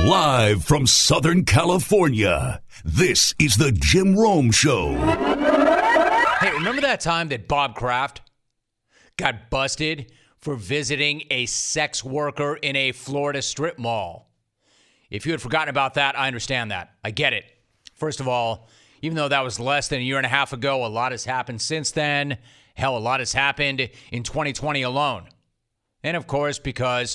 Live from Southern California, this is the Jim Rome Show. Hey, remember that time that Bob Kraft got busted for visiting a sex worker in a Florida strip mall? If you had forgotten about that, I understand that. I get it. First of all, even though that was less than a year and a half ago, a lot has happened since then. Hell, a lot has happened in 2020 alone. And of course, because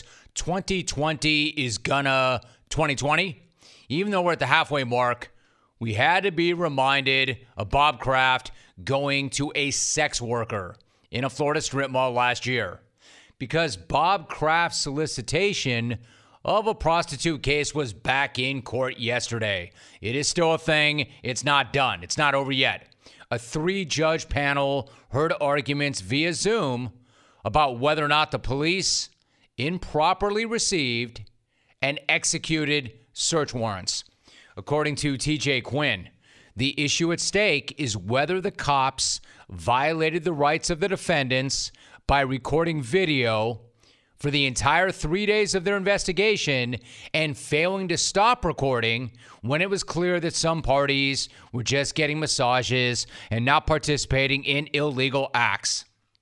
2020 is gonna 2020, even though we're at the halfway mark, we had to be reminded of Bob Kraft going to a sex worker in a Florida strip mall last year. Because Bob Kraft's solicitation of a prostitute case was back in court yesterday. It is still a thing. It's not done. It's not over yet. A 3-judge panel heard arguments via Zoom about whether or not the police improperly received and executed search warrants. According to TJ Quinn, the issue at stake is whether the cops violated the rights of the defendants by recording video for the entire 3 days of their investigation and failing to stop recording when it was clear that some parties were just getting massages and not participating in illegal acts.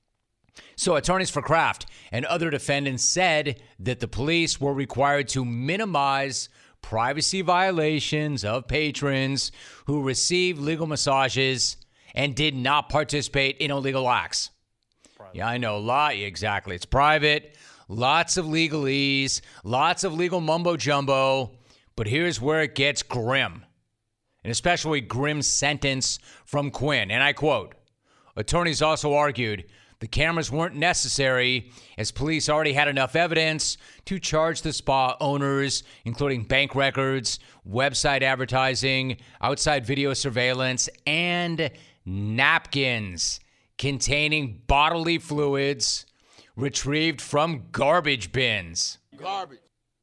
So attorneys for Kraft and other defendants said that the police were required to minimize privacy violations of patrons who received legal massages and did not participate in illegal acts. Private. Yeah, I know. Exactly. It's private. Lots of legalese. Lots of legal mumbo-jumbo. But here's where it gets grim. An especially grim sentence from Quinn. And I quote, attorneys also argued the cameras weren't necessary as police already had enough evidence to charge the spa owners, including bank records, website advertising, outside video surveillance, and napkins containing bodily fluids retrieved from garbage bins. Garbage.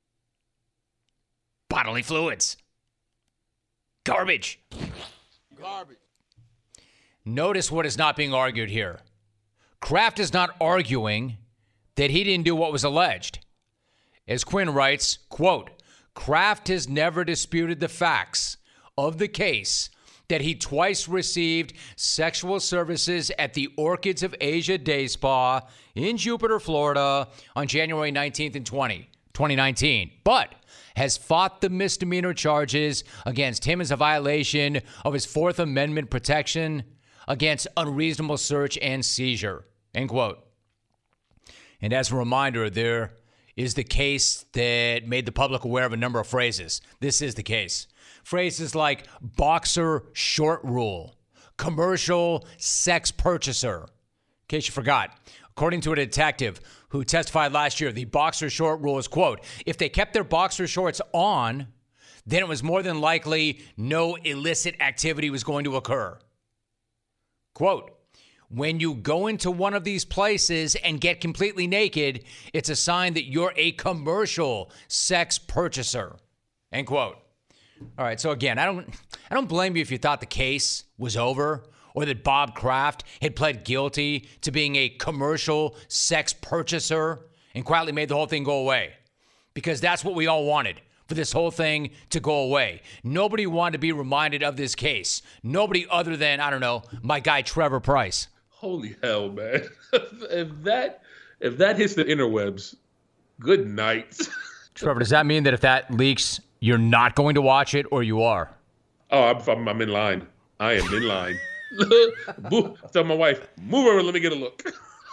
Bodily fluids. Garbage. Garbage. Notice what is not being argued here. Kraft is not arguing that he didn't do what was alleged. As Quinn writes, quote, Kraft has never disputed the facts of the case that he twice received sexual services at the Orchids of Asia Day Spa in Jupiter, Florida on January 19th and 2019, but has fought the misdemeanor charges against him as a violation of his Fourth Amendment protection against unreasonable search and seizure, end quote. And as a reminder, there is the case that made the public aware of a number of phrases. This is the case. Phrases like boxer short rule, commercial sex purchaser. In case you forgot, according to a detective who testified last year, the boxer short rule is, quote, if they kept their boxer shorts on, then it was more than likely no illicit activity was going to occur. Quote, when you go into one of these places and get completely naked, it's a sign that you're a commercial sex purchaser, end quote. All right, so again, I don't blame you if you thought the case was over or that Bob Kraft had pled guilty to being a commercial sex purchaser and quietly made the whole thing go away. Because that's what we all wanted, for this whole thing to go away. Nobody wanted to be reminded of this case. Nobody other than, I don't know, my guy Trevor Price. Holy hell, man. If that hits the interwebs, good night. Trevor, does that mean that if that leaks, you're not going to watch it, or you are? Oh, I'm in line. I am in line. Tell my wife, move over, let me get a look.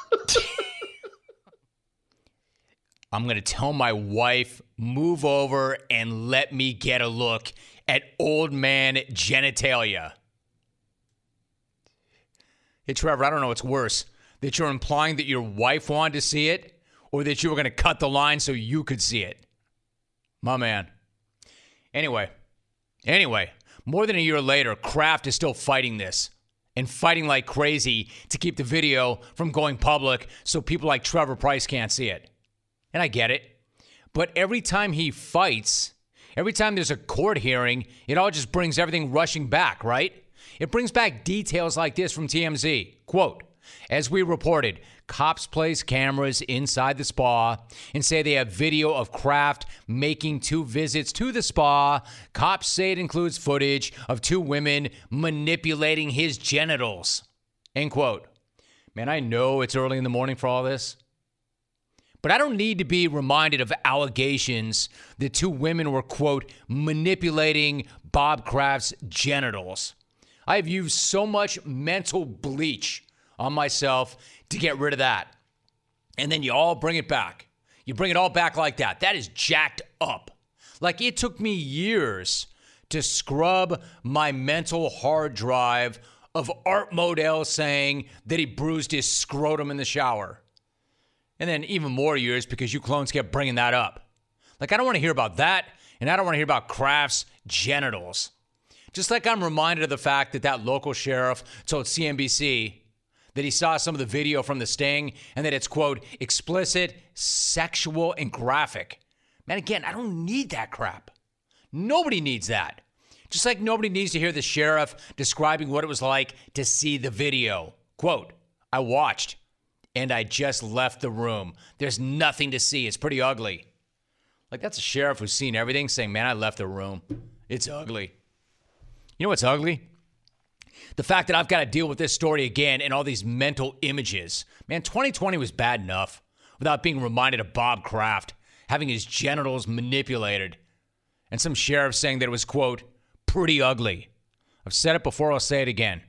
I'm going to tell my wife, move over and let me get a look at old man genitalia. Hey, Trevor, I don't know what's worse, that you're implying that your wife wanted to see it or that you were going to cut the line so you could see it. My man. Anyway, more than a year later, Kraft is still fighting this and fighting like crazy to keep the video from going public so people like Trevor Price can't see it. And I get it. But every time he fights, every time there's a court hearing, it all just brings everything rushing back, right? It brings back details like this from TMZ. Quote, As we reported, cops place cameras inside the spa and say they have video of Kraft making 2 visits to the spa. Cops say it includes footage of 2 women manipulating his genitals. End quote. Man, I know it's early in the morning for all this, but I don't need to be reminded of allegations that 2 women were, quote, manipulating Bob Kraft's genitals. I have used so much mental bleach on myself to get rid of that. And then you all bring it back. You bring it all back like that. That is jacked up. Like, it took me years to scrub my mental hard drive of Art Modell saying that he bruised his scrotum in the shower. And then even more years because you clones kept bringing that up. Like, I don't want to hear about that, and I don't want to hear about Kraft's genitals. Just like I'm reminded of the fact that that local sheriff told CNBC that he saw some of the video from the sting and that it's, quote, explicit, sexual, and graphic. Man, again, I don't need that crap. Nobody needs that. Just like nobody needs to hear the sheriff describing what it was like to see the video. Quote, I watched and I just left the room. There's nothing to see. It's pretty ugly. Like, that's a sheriff who's seen everything saying, man, I left the room. It's ugly. You know what's ugly? The fact that I've got to deal with this story again and all these mental images. Man, 2020 was bad enough without being reminded of Bob Kraft having his genitals manipulated and some sheriff saying that it was, quote, pretty ugly. I've said it before, I'll say it again.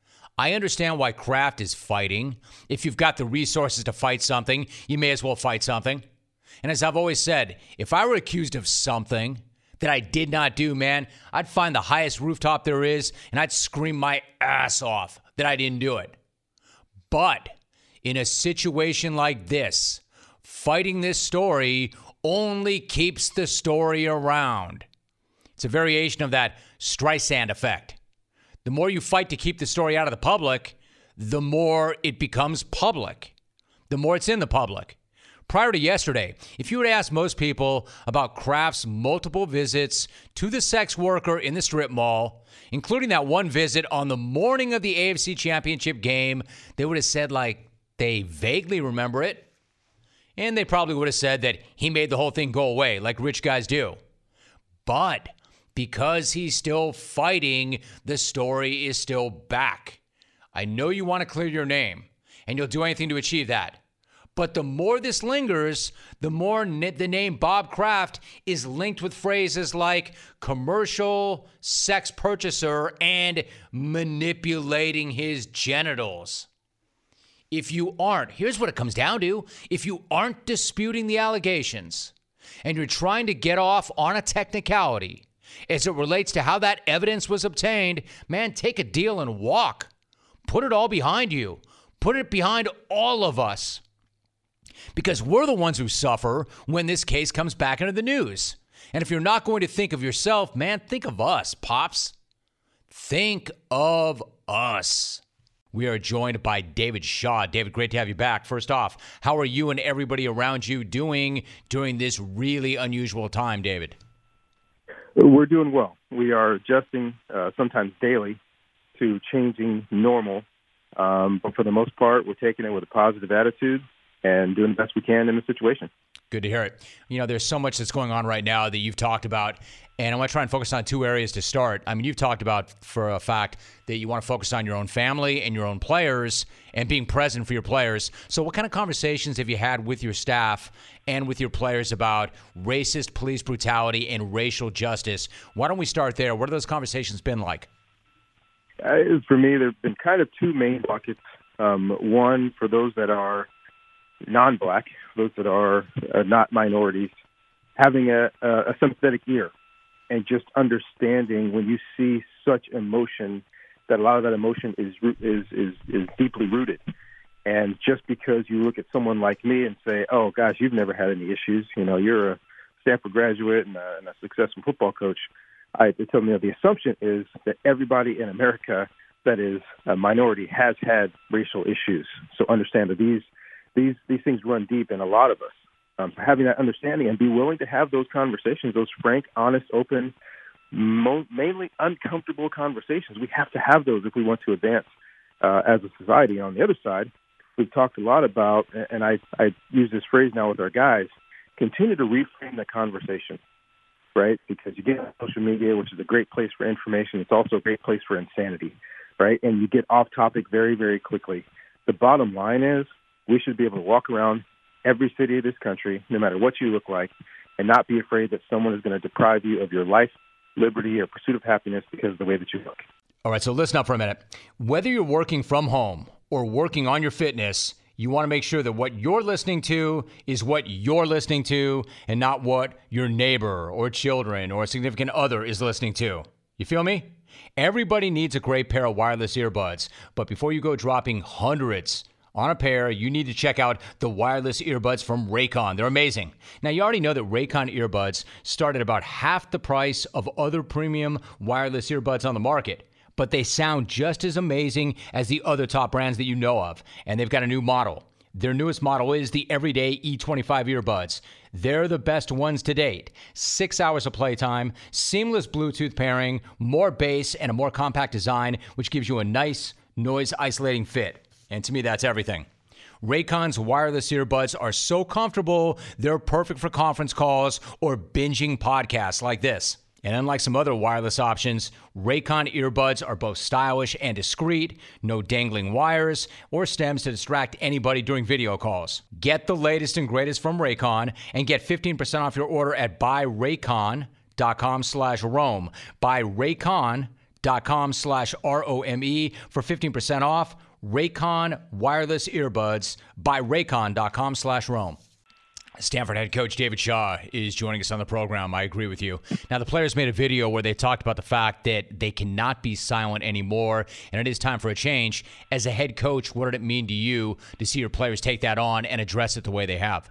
I understand why Kraft is fighting. If you've got the resources to fight something, you may as well fight something. And as I've always said, if I were accused of something that I did not do, man, I'd find the highest rooftop there is and I'd scream my ass off that I didn't do it. But in a situation like this, fighting this story only keeps the story around. It's a variation of that Streisand effect. The more you fight to keep the story out of the public, the more it becomes public, the more it's in the public. Prior to yesterday, if you would ask most people about Kraft's multiple visits to the sex worker in the strip mall, including that one visit on the morning of the AFC Championship game, they would have said, like, they vaguely remember it. And they probably would have said that he made the whole thing go away, like rich guys do. But because he's still fighting, the story is still back. I know you want to clear your name, and you'll do anything to achieve that. But the more this lingers, the more the name Bob Kraft is linked with phrases like commercial, sex purchaser, and manipulating his genitals. If you aren't, here's what it comes down to. If you aren't disputing the allegations and you're trying to get off on a technicality as it relates to how that evidence was obtained, man, take a deal and walk. Put it all behind you. Put it behind all of us. Because we're the ones who suffer when this case comes back into the news. And if you're not going to think of yourself, man, think of us, Pops. Think of us. We are joined by David Shaw. David, great to have you back. First off, how are you and everybody around you doing during this really unusual time, David? We're doing well. We are adjusting sometimes daily to changing normal. But for the most part, we're taking it with a positive attitude and doing the best we can in the situation. Good to hear it. You know, there's so much that's going on right now that you've talked about, and I want to try and focus on 2 areas to start. I mean, you've talked about for a fact that you want to focus on your own family and your own players and being present for your players. So what kind of conversations have you had with your staff and with your players about racist police brutality and racial justice? Why don't we start there? What have those conversations been like? For me, there have been kind of 2 main buckets. One, for those that are non-black, those that are not minorities, having a sympathetic ear and just understanding when you see such emotion, that a lot of that emotion is deeply rooted. And just because you look at someone like me and say, oh, gosh, you've never had any issues, you know, you're a Stanford graduate and a successful football coach, they tell me that the assumption is that everybody in America that is a minority has had racial issues. So understand that these things run deep in a lot of us. Having that understanding and be willing to have those conversations, those frank, honest, open, mainly uncomfortable conversations. We have to have those if we want to advance. as a society. On the other side, we've talked a lot about, and I use this phrase now with our guys, continue to reframe the conversation, right? Because you get on social media, which is a great place for information. It's also a great place for insanity, right? And you get off topic very, very quickly. The bottom line is we should be able to walk around every city of this country, no matter what you look like, and not be afraid that someone is going to deprive you of your life, liberty, or pursuit of happiness because of the way that you look. All right, so listen up for a minute. Whether you're working from home or working on your fitness, you want to make sure that what you're listening to is what you're listening to and not what your neighbor or children or a significant other is listening to. You feel me? Everybody needs a great pair of wireless earbuds, but before you go dropping hundreds on a pair, you need to check out the wireless earbuds from Raycon. They're amazing. Now, you already know that Raycon earbuds start at about half the price of other premium wireless earbuds on the market, but they sound just as amazing as the other top brands that you know of, and they've got a new model. Their newest model is the Everyday E25 earbuds. They're the best ones to date. 6 hours of playtime, seamless Bluetooth pairing, more bass, and a more compact design, which gives you a nice noise-isolating fit. And to me, that's everything. Raycon's wireless earbuds are so comfortable, they're perfect for conference calls or binging podcasts like this. And unlike some other wireless options, Raycon earbuds are both stylish and discreet, no dangling wires or stems to distract anybody during video calls. Get the latest and greatest from Raycon and get 15% off your order at buyraycon.com/Rome. Buyraycon.com/ROME for 15% off. Raycon wireless earbuds by Raycon.com/Rome. Stanford head coach David Shaw is joining us on the program. I agree with you. Now, the players made a video where they talked about the fact that they cannot be silent anymore, and it is time for a change. As a head coach, what did it mean to you to see your players take that on and address it the way they have?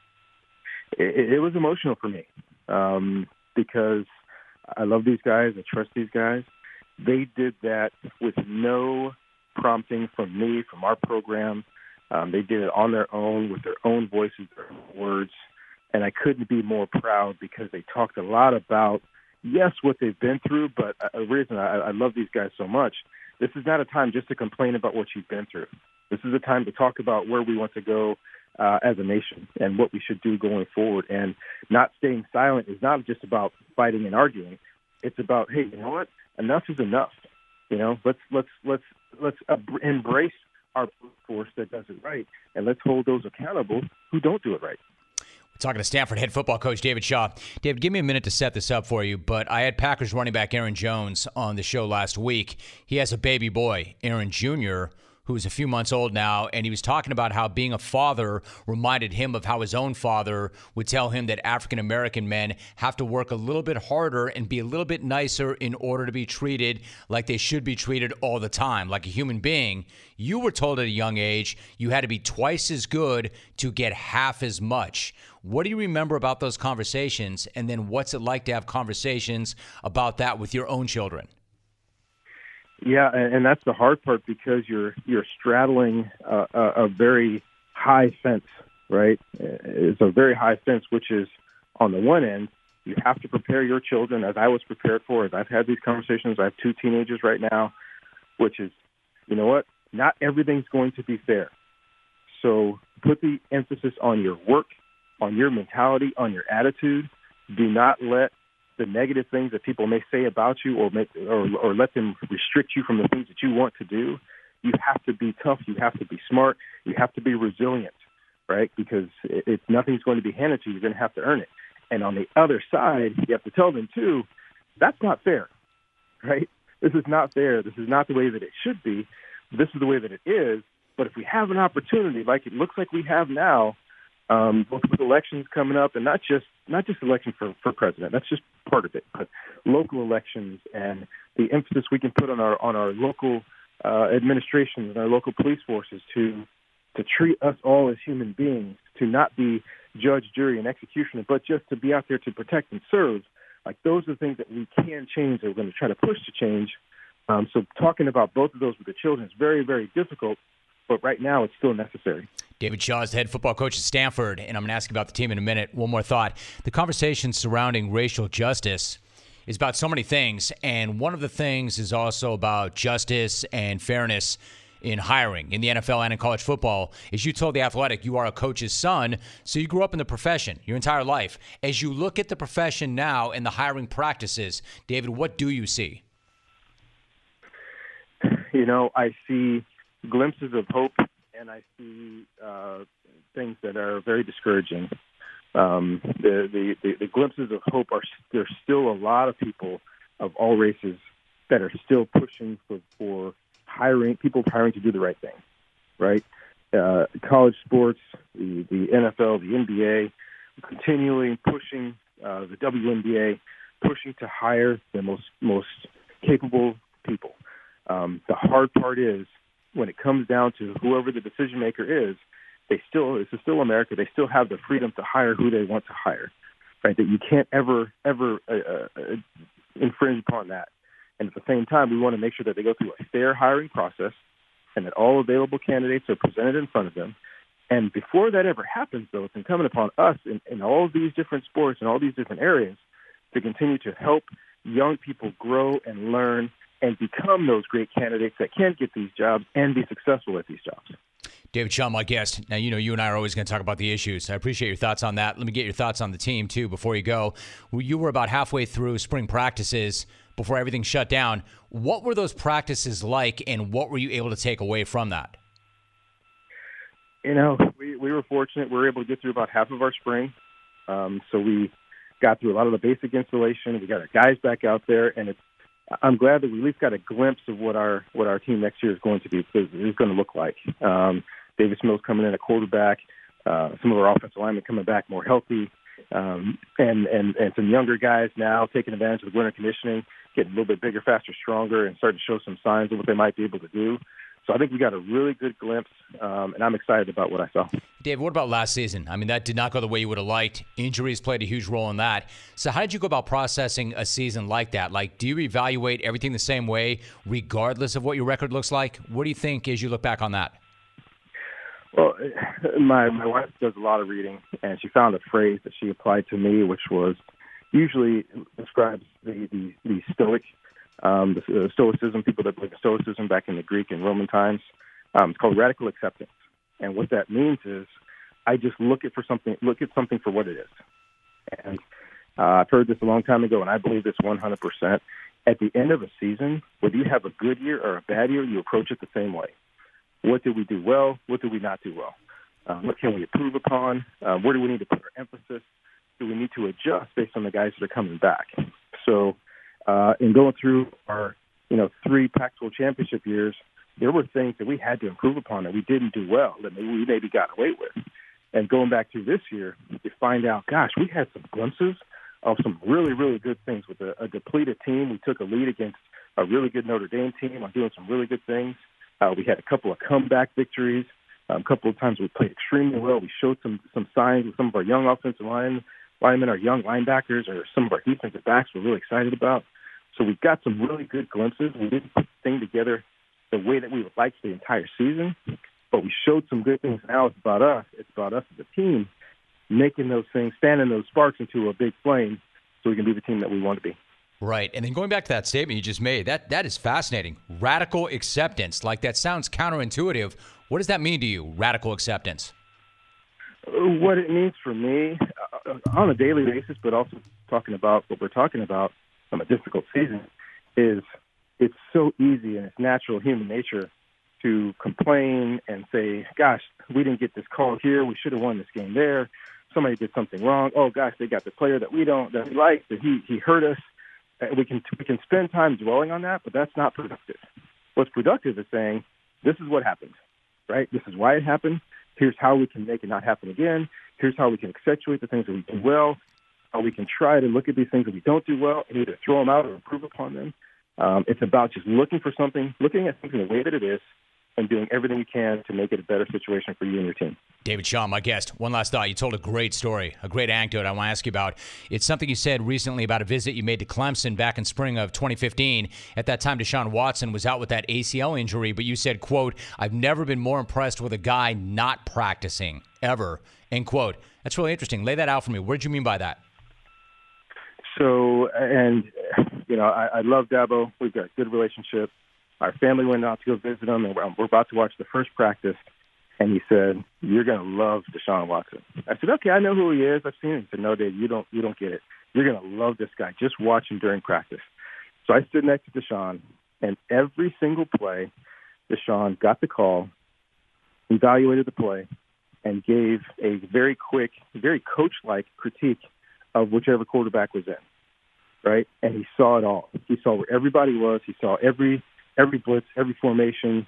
It was emotional for me because I love these guys. I trust these guys. They did that with no prompting from me, from our program. They did it on their own with their own voices, their own words, and I couldn't be more proud because they talked a lot about, yes, what they've been through, but a reason I love these guys so much, this is not a time just to complain about what you've been through. This is a time to talk about where we want to go as a nation and what we should do going forward. And not staying silent is not just about fighting and arguing. It's about, hey, you know what? Enough is enough. You know, let's embrace our force that does it right, and let's hold those accountable who don't do it right. We're talking to Stanford head football coach David Shaw. David, give me a minute to set this up for you, but I had Packers running back Aaron Jones on the show last week. He has a baby boy, Aaron Jr., who's a few months old now, and he was talking about how being a father reminded him of how his own father would tell him that African-American men have to work a little bit harder and be a little bit nicer in order to be treated like they should be treated all the time, like a human being. You were told at a young age you had to be twice as good to get half as much. What do you remember about those conversations, and then what's it like to have conversations about that with your own children? Yeah, and that's the hard part because you're straddling a very high fence, right? It's a very high fence, which is on the one end, you have to prepare your children, as I was prepared for, as I've had these conversations. I have 2 teenagers right now, which is, you know what? Not everything's going to be fair. So put the emphasis on your work, on your mentality, on your attitude. Do not let the negative things that people may say about you or let them restrict you from the things that you want to do. You have to be tough. You have to be smart. You have to be resilient, right? Because it's nothing's going to be handed to you. You're going to have to earn it. And on the other side, you have to tell them, too, that's not fair, right? This is not fair. This is not the way that it should be. This is the way that it is. But if we have an opportunity, like it looks like we have now, both with elections coming up, and not just election for president. That's just part of it. But local elections and the emphasis we can put on our local administrations and our local police forces to treat us all as human beings, to not be judge, jury, and executioner, but just to be out there to protect and serve. Like those are the things that we can change, that we're going to try to push to change. So talking about both of those with the children is very, very difficult. But right now, it's still necessary. David Shaw is the head football coach at Stanford, and I'm going to ask you about the team in a minute. One more thought. The conversation surrounding racial justice is about so many things, and one of the things is also about justice and fairness. in hiring in the NFL and in college football is you told The Athletic you are a coach's son, so you grew up in the profession your entire life. As you look at the profession now and the hiring practices, David, what do you see? I see glimpses of hope, and I see things that are very discouraging. The glimpses of hope are there's still a lot of people of all races that are still pushing for hiring to do the right thing, right? College sports, the NFL, the NBA, continually pushing the WNBA, pushing to hire the most capable people. The hard part is when it comes down to whoever the decision maker is, this is still America. They still have the freedom to hire who they want to hire, right? That you can't ever infringe upon that. And at the same time, we want to make sure that they go through a fair hiring process and that all available candidates are presented in front of them. And before that ever happens, though, it's incumbent upon us in all of these different sports and all these different areas to continue to help young people grow and learn and become those great candidates that can get these jobs and be successful at these jobs. David Shaw, my guest. Now, you and I are always going to talk about the issues. I appreciate your thoughts on that. Let me get your thoughts on the team, too, before you go. You were about halfway through spring practices before everything shut down. What were those practices like, and what were you able to take away from that? We were fortunate. We were able to get through about half of our spring. So we got through a lot of the basic installation. We got our guys back out there, and I'm glad that we at least got a glimpse of what our team next year is going to be, is going to look like. Davis Mills coming in at quarterback, some of our offensive linemen coming back more healthy, and some younger guys now taking advantage of the winter conditioning, getting a little bit bigger, faster, stronger, and starting to show some signs of what they might be able to do. So I think we got a really good glimpse, and I'm excited about what I saw. Dave, what about last season? I mean, that did not go the way you would have liked. Injuries played a huge role in that. So how did you go about processing a season like that? Like, do you evaluate everything the same way, regardless of what your record looks like? What do you think as you look back on that? Well, my wife does a lot of reading, and she found a phrase that she applied to me, which was usually describes the stoic, the stoicism, people that believe in stoicism back in the Greek and Roman times. It's called radical acceptance. And what that means is I just look at something for what it is. And I've heard this a long time ago, and I believe this 100%. At the end of a season, whether you have a good year or a bad year, you approach it the same way. What did we do well? What did we not do well? What can we improve upon? Where do we need to put our emphasis? Do we need to adjust based on the guys that are coming back? So in going through our 3 Pac-12 championship years, there were things that we had to improve upon that we didn't do well, that we maybe got away with. And going back through this year, you find out, gosh, we had some glimpses of some really, really good things with a depleted team. We took a lead against a really good Notre Dame team on doing some really good things. We had a couple of comeback victories. A couple of times we played extremely well. We showed some signs with some of our young offensive linemen, our young linebackers, or some of our defensive backs we're really excited about. So we got some really good glimpses. We didn't put the thing together the way that we would like for the entire season, but we showed some good things. Now it's about us. It's about us as a team making those things, fanning those sparks into a big flame so we can be the team that we want to be. Right. And then going back to that statement you just made, that is fascinating. Radical acceptance. Like, that sounds counterintuitive. What does that mean to you, radical acceptance? What it means for me on a daily basis, but also talking about what we're talking about from a difficult season, is it's so easy and it's natural human nature to complain and say, gosh, we didn't get this call here. We should have won this game there. Somebody did something wrong. Oh, gosh, they got the player that we like, that he hurt us. We can spend time dwelling on that, but that's not productive. What's productive is saying, this is what happened, right? This is why it happened. Here's how we can make it not happen again. Here's how we can accentuate the things that we do well. How we can try to look at these things that we don't do well and either throw them out or improve upon them. It's about just looking at something the way that it is, and doing everything you can to make it a better situation for you and your team. David Shaw, my guest. One last thought. You told a great story, a great anecdote I want to ask you about. It's something you said recently about a visit you made to Clemson back in spring of 2015. At that time, Deshaun Watson was out with that ACL injury, but you said, quote, "I've never been more impressed with a guy not practicing, ever," end quote. That's really interesting. Lay that out for me. What did you mean by that? So, I love Dabo. We've got a good relationship. our family went out to go visit him, and we're about to watch the first practice. And he said, "You're going to love Deshaun Watson." I said, "Okay, I know who he is. I've seen him." He said, "No, Dave, you don't get it. You're going to love this guy. Just watch him during practice." So I stood next to Deshaun, and every single play, Deshaun got the call, evaluated the play, and gave a very quick, very coach-like critique of whichever quarterback was in, right? And he saw it all. He saw where everybody was. He saw every blitz, every formation,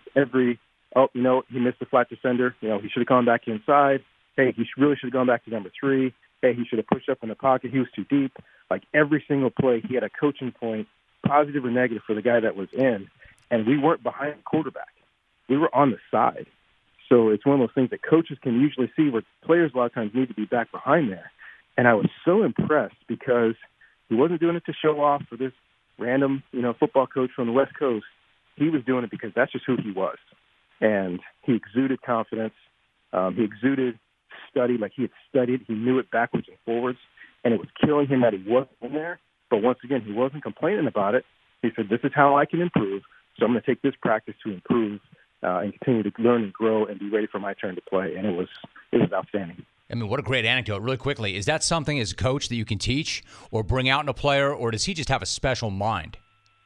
he missed the flat defender. He should have gone back inside. Hey, he really should have gone back to number 3. Hey, he should have pushed up in the pocket. He was too deep. Like every single play, he had a coaching point, positive or negative, for the guy that was in. And we weren't behind the quarterback. We were on the side. So it's one of those things that coaches can usually see where players a lot of times need to be back behind there. And I was so impressed because he wasn't doing it to show off for this random, football coach from the West Coast. He was doing it because that's just who he was. And he exuded confidence. He exuded study, like he had studied. He knew it backwards and forwards. And it was killing him that he wasn't in there. But once again, he wasn't complaining about it. He said, "This is how I can improve. So I'm going to take this practice to improve and continue to learn and grow and be ready for my turn to play." And it was outstanding. I mean, what a great anecdote. Really quickly, is that something as a coach that you can teach or bring out in a player, or does he just have a special mind?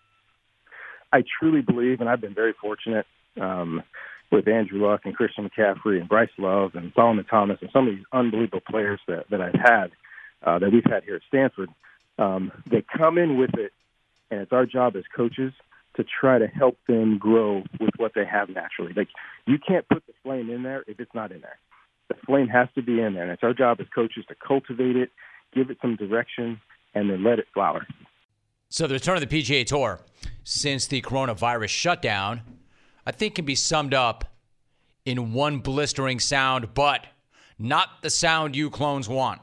I truly believe, and I've been very fortunate with Andrew Luck and Christian McCaffrey and Bryce Love and Solomon Thomas and some of these unbelievable players that I've had, that we've had here at Stanford. They come in with it, and it's our job as coaches to try to help them grow with what they have naturally. Like, you can't put the flame in there if it's not in there. The flame has to be in there, and it's our job as coaches to cultivate it, give it some direction, and then let it flower. So the return of the PGA Tour since the coronavirus shutdown, I think, can be summed up in one blistering sound, but not the sound you clones want.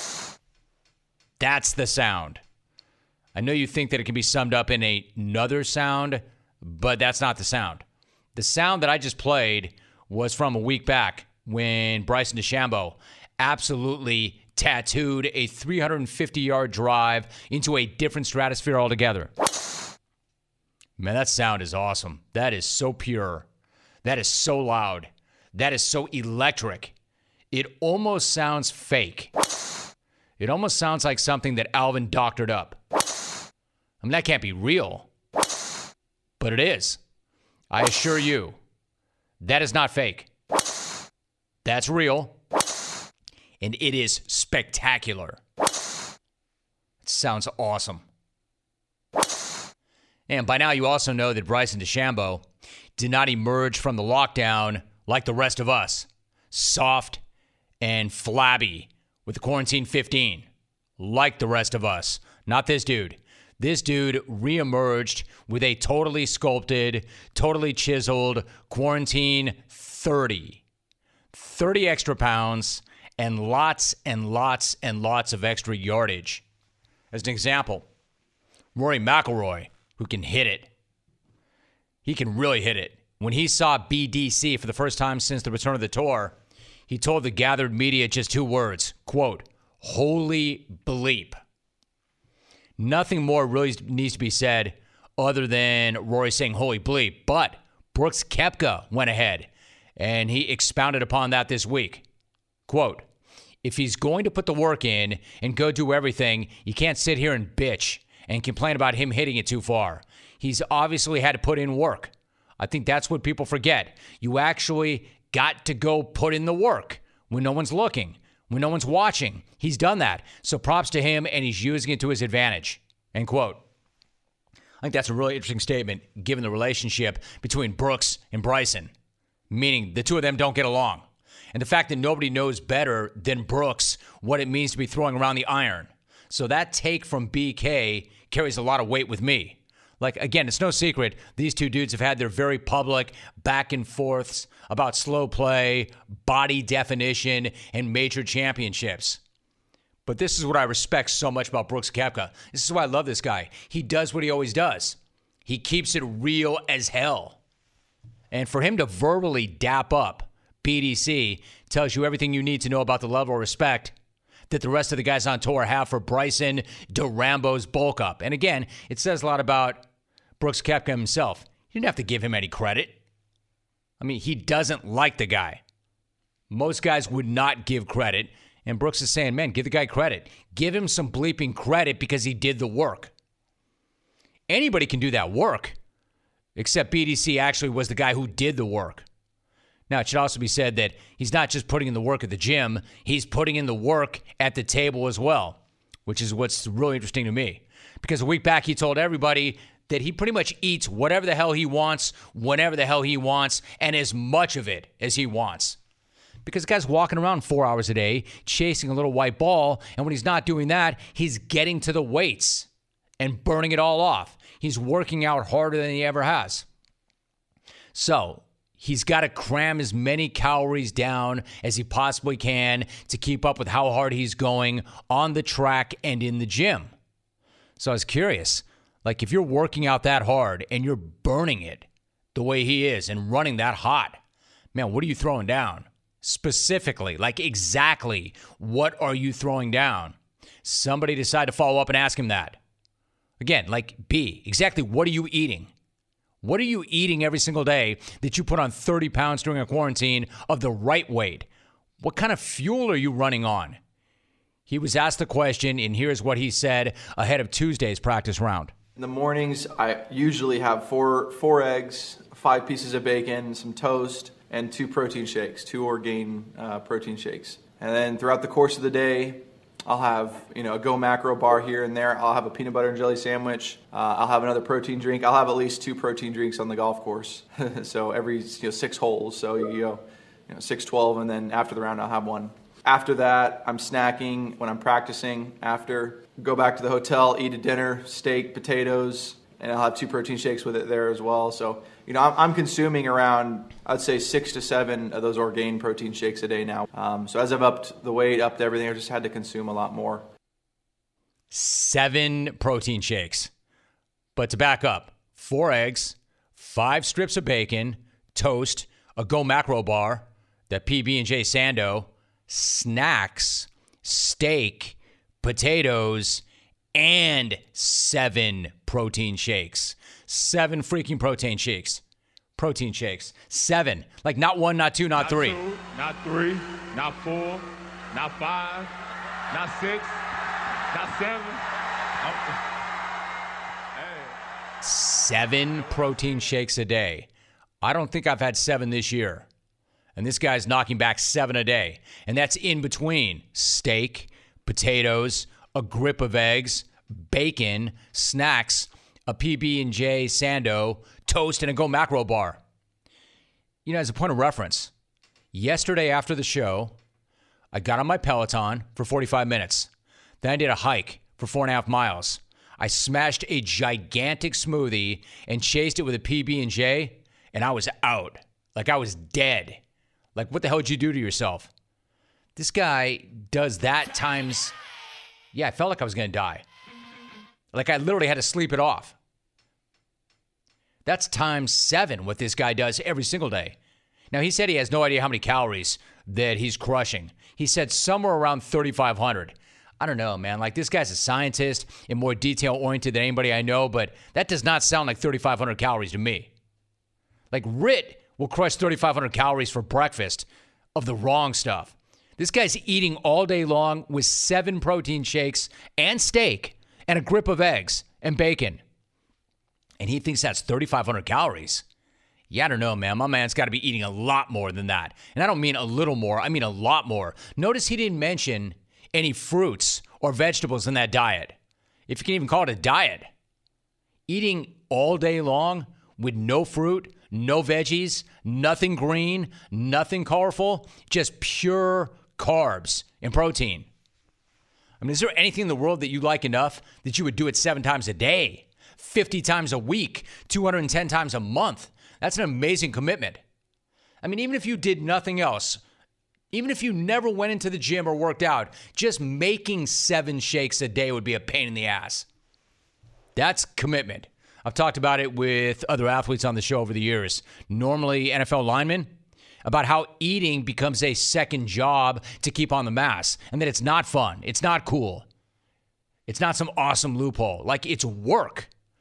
That's the sound. I know you think that it can be summed up in another sound, but that's not the sound. The sound that I just played was from a week back when Bryson DeChambeau absolutely tattooed a 350-yard drive into a different stratosphere altogether. Man, that sound is awesome. That is so pure. That is so loud. That is so electric. It almost sounds fake. It almost sounds like something that Alvin doctored up. I mean, that can't be real. But it is. I assure you, that is not fake. That's real. And it is spectacular. It sounds awesome. And by now you also know that Bryson DeChambeau did not emerge from the lockdown like the rest of us. Soft and flabby with the quarantine 15. Like the rest of us. Not this dude. This dude reemerged with a totally sculpted, totally chiseled quarantine 30. 30 extra pounds and lots and lots and lots of extra yardage. As an example, Rory McIlroy, who can hit it. He can really hit it. When he saw BDC for the first time since the return of the tour, he told the gathered media just 2 words, quote, "Holy bleep." Nothing more really needs to be said other than Rory saying holy bleep. But Brooks Koepka went ahead and he expounded upon that this week. Quote, "If he's going to put the work in and go do everything, you can't sit here and bitch and complain about him hitting it too far. He's obviously had to put in work." I think that's what people forget. You actually got to go put in the work when no one's looking, when no one's watching. He's done that. So props to him, and he's using it to his advantage. End quote. I think that's a really interesting statement, given the relationship between Brooks and Bryson, meaning the two of them don't get along. And the fact that nobody knows better than Brooks what it means to be throwing around the iron. So that take from BK carries a lot of weight with me. Like, again, it's no secret these two dudes have had their very public back and forths about slow play, body definition, and major championships. But this is what I respect so much about Brooks Koepka. This is why I love this guy. He does what he always does. He keeps it real as hell. And for him to verbally dap up BDC tells you everything you need to know about the level of respect that the rest of the guys on tour have for Bryson DeChambeau's bulk up. And again, it says a lot about Brooks Koepka himself. You didn't have to give him any credit. I mean, he doesn't like the guy. Most guys would not give credit. And Brooks is saying, man, give the guy credit. Give him some bleeping credit because he did the work. Anybody can do that work, except BDC actually was the guy who did the work. Now, it should also be said that he's not just putting in the work at the gym, he's putting in the work at the table as well, which is what's really interesting to me. Because a week back, he told everybody that he pretty much eats whatever the hell he wants, whenever the hell he wants, and as much of it as he wants. Because the guy's walking around 4 hours a day, chasing a little white ball, and when he's not doing that, he's getting to the weights and burning it all off. He's working out harder than he ever has. So he's got to cram as many calories down as he possibly can to keep up with how hard he's going on the track and in the gym. So I was curious, like if you're working out that hard and you're burning it the way he is and running that hot, man, what are you throwing down? Specifically, like exactly what are you throwing down? Somebody decide to follow up and ask him that. Again, like B, exactly what are you eating? What are you eating every single day that you put on 30 pounds during a quarantine of the right weight? What kind of fuel are you running on? He was asked the question, and here's what he said ahead of Tuesday's practice round. In the mornings, I usually have four eggs, 5 pieces of bacon, some toast, and 2 protein shakes, 2 Orgain protein shakes. And then throughout the course of the day, I'll have a Go Macro bar here and there. I'll have a peanut butter and jelly sandwich. I'll have another protein drink. I'll have at least 2 protein drinks on the golf course. So every 6 holes. So you go 6, 12, and then after the round I'll have 1. After that, I'm snacking when I'm practicing. After, go back to the hotel, eat a dinner, steak, potatoes, and I'll have 2 protein shakes with it there as well. So I'm consuming around, I'd say 6 to 7 of those Orgain protein shakes a day now. So as I've upped the weight, upped everything, I've just had to consume a lot more. 7 protein shakes. But to back up, 4 eggs, 5 strips of bacon, toast, a Go Macro bar, the PB&J Sando, snacks, steak, potatoes, and 7 protein shakes. 7 freaking protein shakes. Protein shakes. 7. Like not 1, not 2, not 3. Not 2, not 3, not 4, not 5, not 6, not 7. 7 protein shakes a day. I don't think I've had 7 this year. And this guy's knocking back 7 a day. And that's in between steak, potatoes, a grip of eggs, bacon, snacks, a PB&J Sando, toast, and a Go Macro bar. As a point of reference, yesterday after the show, I got on my Peloton for 45 minutes. Then I did a hike for 4.5 miles. I smashed a gigantic smoothie and chased it with a PB&J, and I was out. Like I was dead. Like, what the hell did you do to yourself? This guy does that times... Yeah, I felt like I was going to die. Like, I literally had to sleep it off. That's times 7 what this guy does every single day. Now, he said he has no idea how many calories that he's crushing. He said somewhere around 3,500. I don't know, man. Like, this guy's a scientist and more detail-oriented than anybody I know, but that does not sound like 3,500 calories to me. Like, Rit will crush 3,500 calories for breakfast of the wrong stuff. This guy's eating all day long with 7 protein shakes and steak and a grip of eggs and bacon. And he thinks that's 3,500 calories. Yeah, I don't know, man. My man's got to be eating a lot more than that. And I don't mean a little more. I mean a lot more. Notice he didn't mention any fruits or vegetables in that diet. If you can even call it a diet. Eating all day long with no fruit, no veggies, nothing green, nothing colorful, just pure carbs and protein. I mean, is there anything in the world that you like enough that you would do it 7 times a day, 50 times a week, 210 times a month? That's an amazing commitment. I mean, even if you did nothing else, even if you never went into the gym or worked out, just making 7 shakes a day would be a pain in the ass. That's commitment. I've talked about it with other athletes on the show over the years, normally NFL linemen, about how eating becomes a second job to keep on the mass, and that it's not fun. It's not cool. It's not some awesome loophole. Like, it's work.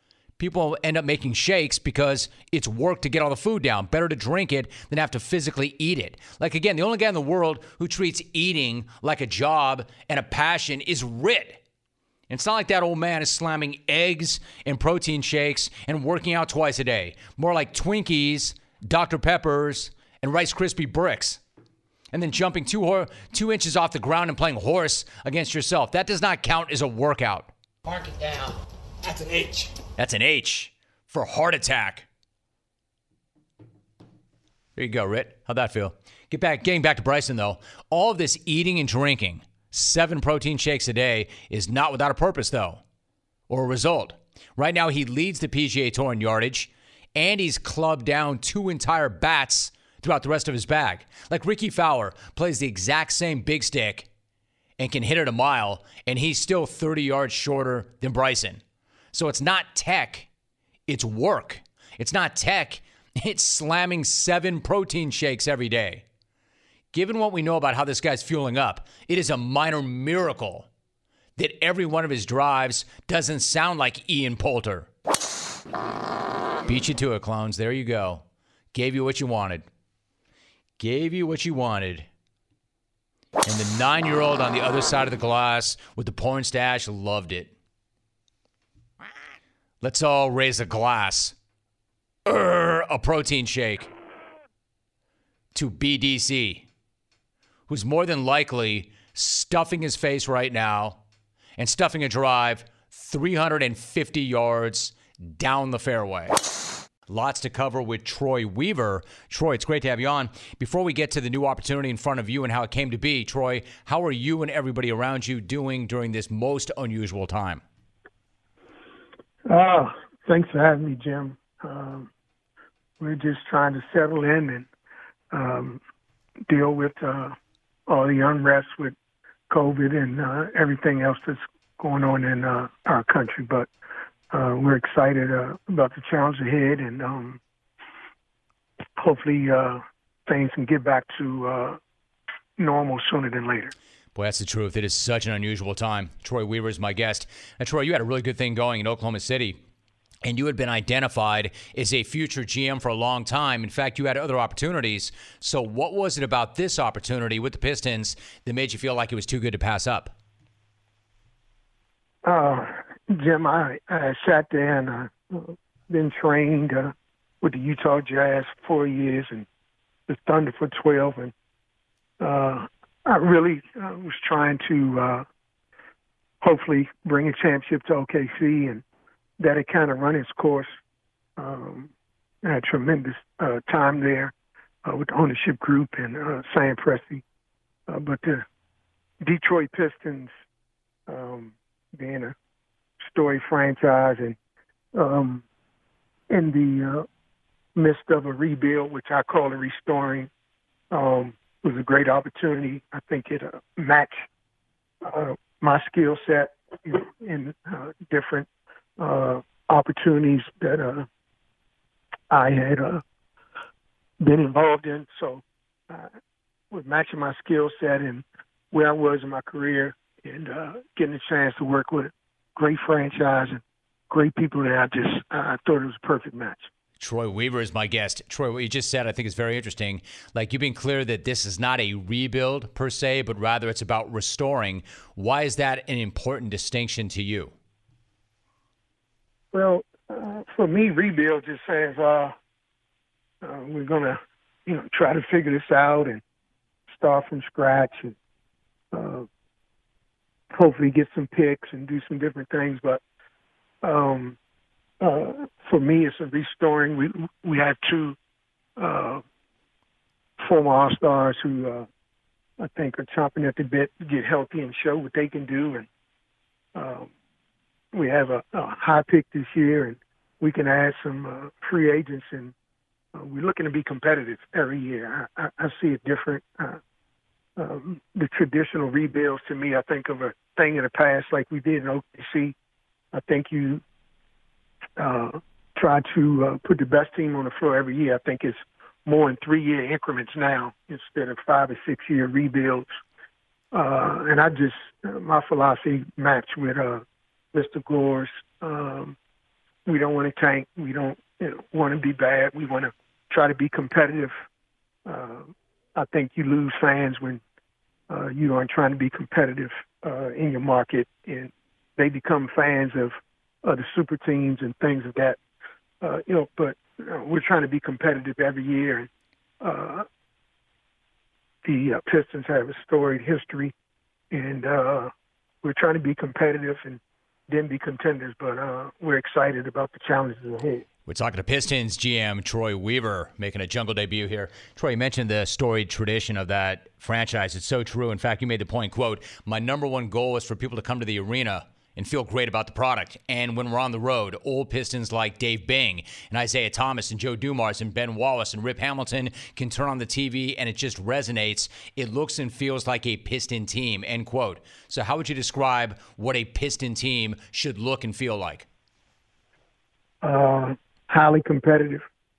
People end up making shakes because it's work to get all the food down. Better to drink it than have to physically eat it. Like, again, the only guy in the world who treats eating like a job and a passion is Rit. It's not like that old man is slamming eggs and protein shakes and working out twice a day. More like Twinkies, Dr. Peppers, and Rice Krispie bricks. And then jumping 2 inches off the ground and playing horse against yourself. That does not count as a workout. Mark it down. That's an H. That's an H for heart attack. There you go, Rit. How'd that feel? Getting back to Bryson, though. All of this eating and drinking, 7 protein shakes a day, is not without a purpose, though, or a result. Right now, he leads the PGA Tour in yardage, and he's clubbed down 2 entire bats throughout the rest of his bag. Like Ricky Fowler plays the exact same big stick and can hit it a mile, and he's still 30 yards shorter than Bryson. So it's not tech, it's work. It's not tech, it's slamming 7 protein shakes every day. Given what we know about how this guy's fueling up, it is a minor miracle that every one of his drives doesn't sound like Ian Poulter. Beat you to it, clowns. There you go. Gave you what you wanted. Gave you what you wanted. And the 9-year-old on the other side of the glass with the porn stash loved it. Let's all raise a glass. A protein shake. To BDC, who's more than likely stuffing his face right now and stuffing a drive 350 yards down the fairway. Lots to cover with Troy Weaver. Troy, it's great to have you on. Before we get to the new opportunity in front of you and how it came to be, Troy, how are you and everybody around you doing during this most unusual time? Thanks for having me, Jim. We're just trying to settle in and deal with all the unrest with COVID and everything else that's going on in our country. But we're excited about the challenge ahead, and hopefully things can get back to normal sooner than later. Boy, that's the truth. It is such an unusual time. Troy Weaver is my guest. And Troy, you had a really good thing going in Oklahoma City, and you had been identified as a future GM for a long time. In fact, you had other opportunities. So what was it about this opportunity with the Pistons that made you feel like it was too good to pass up? Jim, I sat there and been trained with the Utah Jazz for 4 years and the Thunder for 12. And I really was trying to hopefully bring a championship to OKC, and that had kind of run its course. I had tremendous time there with the ownership group and Sam Presti. But the Detroit Pistons, being a story franchise and in the midst of a rebuild, which I call a restoring, was a great opportunity. I think it matched my skill set in different opportunities that I had been involved in. So with matching my skill set and where I was in my career and getting a chance to work with a great franchise and great people there, I thought it was a perfect match. Troy Weaver is my guest. Troy, what you just said I think is very interesting. Like, you've been clear that this is not a rebuild per se, but rather it's about restoring. Why is that an important distinction to you? Well, for me, rebuild just says we're going to, try to figure this out and start from scratch and hopefully get some picks and do some different things. But for me, it's a restoring. We had 2 former All-Stars who I think are chomping at the bit to get healthy and show what they can do. And we have a high pick this year, and we can add some free agents, and we're looking to be competitive every year. I see it different. The traditional rebuilds, to me, I think of a thing in the past like we did in OKC. I think you try to put the best team on the floor every year. I think it's more in 3-year increments now instead of 5 or 6 year rebuilds. And I just, my philosophy matched with Mr. Gore's we don't want to tank. We don't want to be bad. We want to try to be competitive. I think you lose fans when you aren't trying to be competitive in your market, and they become fans of the super teams and things of that. But we're trying to be competitive every year. And the Pistons have a storied history, and we're trying to be competitive and then be contenders. But we're excited about the challenges ahead. We're talking to Pistons GM Troy Weaver making a jungle debut here. Troy, you mentioned the storied tradition of that franchise. It's so true. In fact, you made the point, quote, my number one goal is for people to come to the arena and feel great about the product. And when we're on the road, old Pistons like Dave Bing and Isaiah Thomas and Joe Dumars and Ben Wallace and Rip Hamilton can turn on the TV and it just resonates. It looks and feels like a Piston team, end quote. So how would you describe what a Piston team should look and feel like? Highly competitive,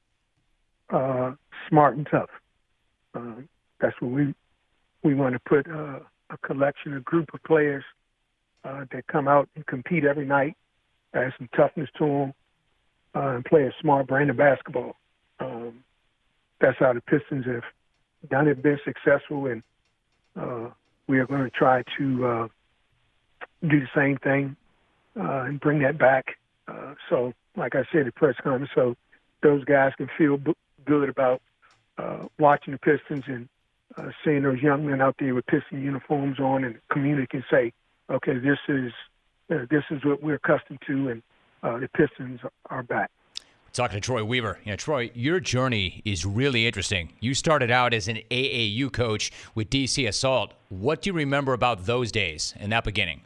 smart and tough. That's what we want to put a collection, a group of players that come out and compete every night, have some toughness to them, and play a smart brand of basketball. That's how the Pistons have done it, been successful, and we are going to try to do the same thing and bring that back. So, like I said at press conference, so those guys can feel good about watching the Pistons and seeing those young men out there with Piston uniforms on, and the community can say, okay, this is what we're accustomed to, and the Pistons are back. Talking to Troy Weaver. Troy, your journey is really interesting. You started out as an AAU coach with DC Assault. What do you remember about those days and that beginning?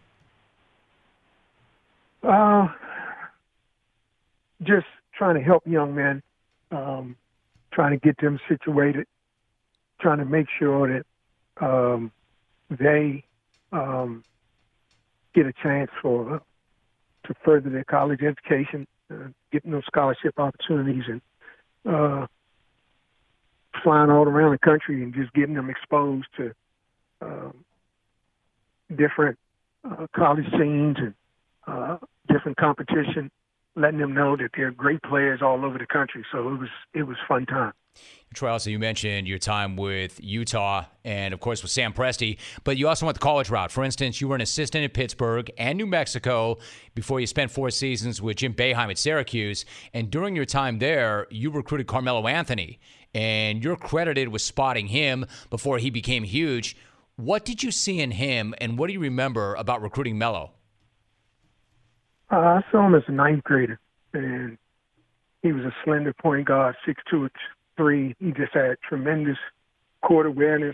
Just trying to help young men, trying to get them situated, trying to make sure that they get a chance to further their college education, getting those scholarship opportunities, and flying all around the country and just getting them exposed to different college scenes and different competition, letting them know that there are great players all over the country. So it was fun time. Troy, also you mentioned your time with Utah and, of course, with Sam Presti, but you also went the college route. For instance, you were an assistant at Pittsburgh and New Mexico before you spent 4 seasons with Jim Boeheim at Syracuse. And during your time there, you recruited Carmelo Anthony, and you're credited with spotting him before he became huge. What did you see in him, and what do you remember about recruiting Melo? I saw him as a 9th grader, and he was a slender point guard, 6'2", 3. He just had tremendous court awareness.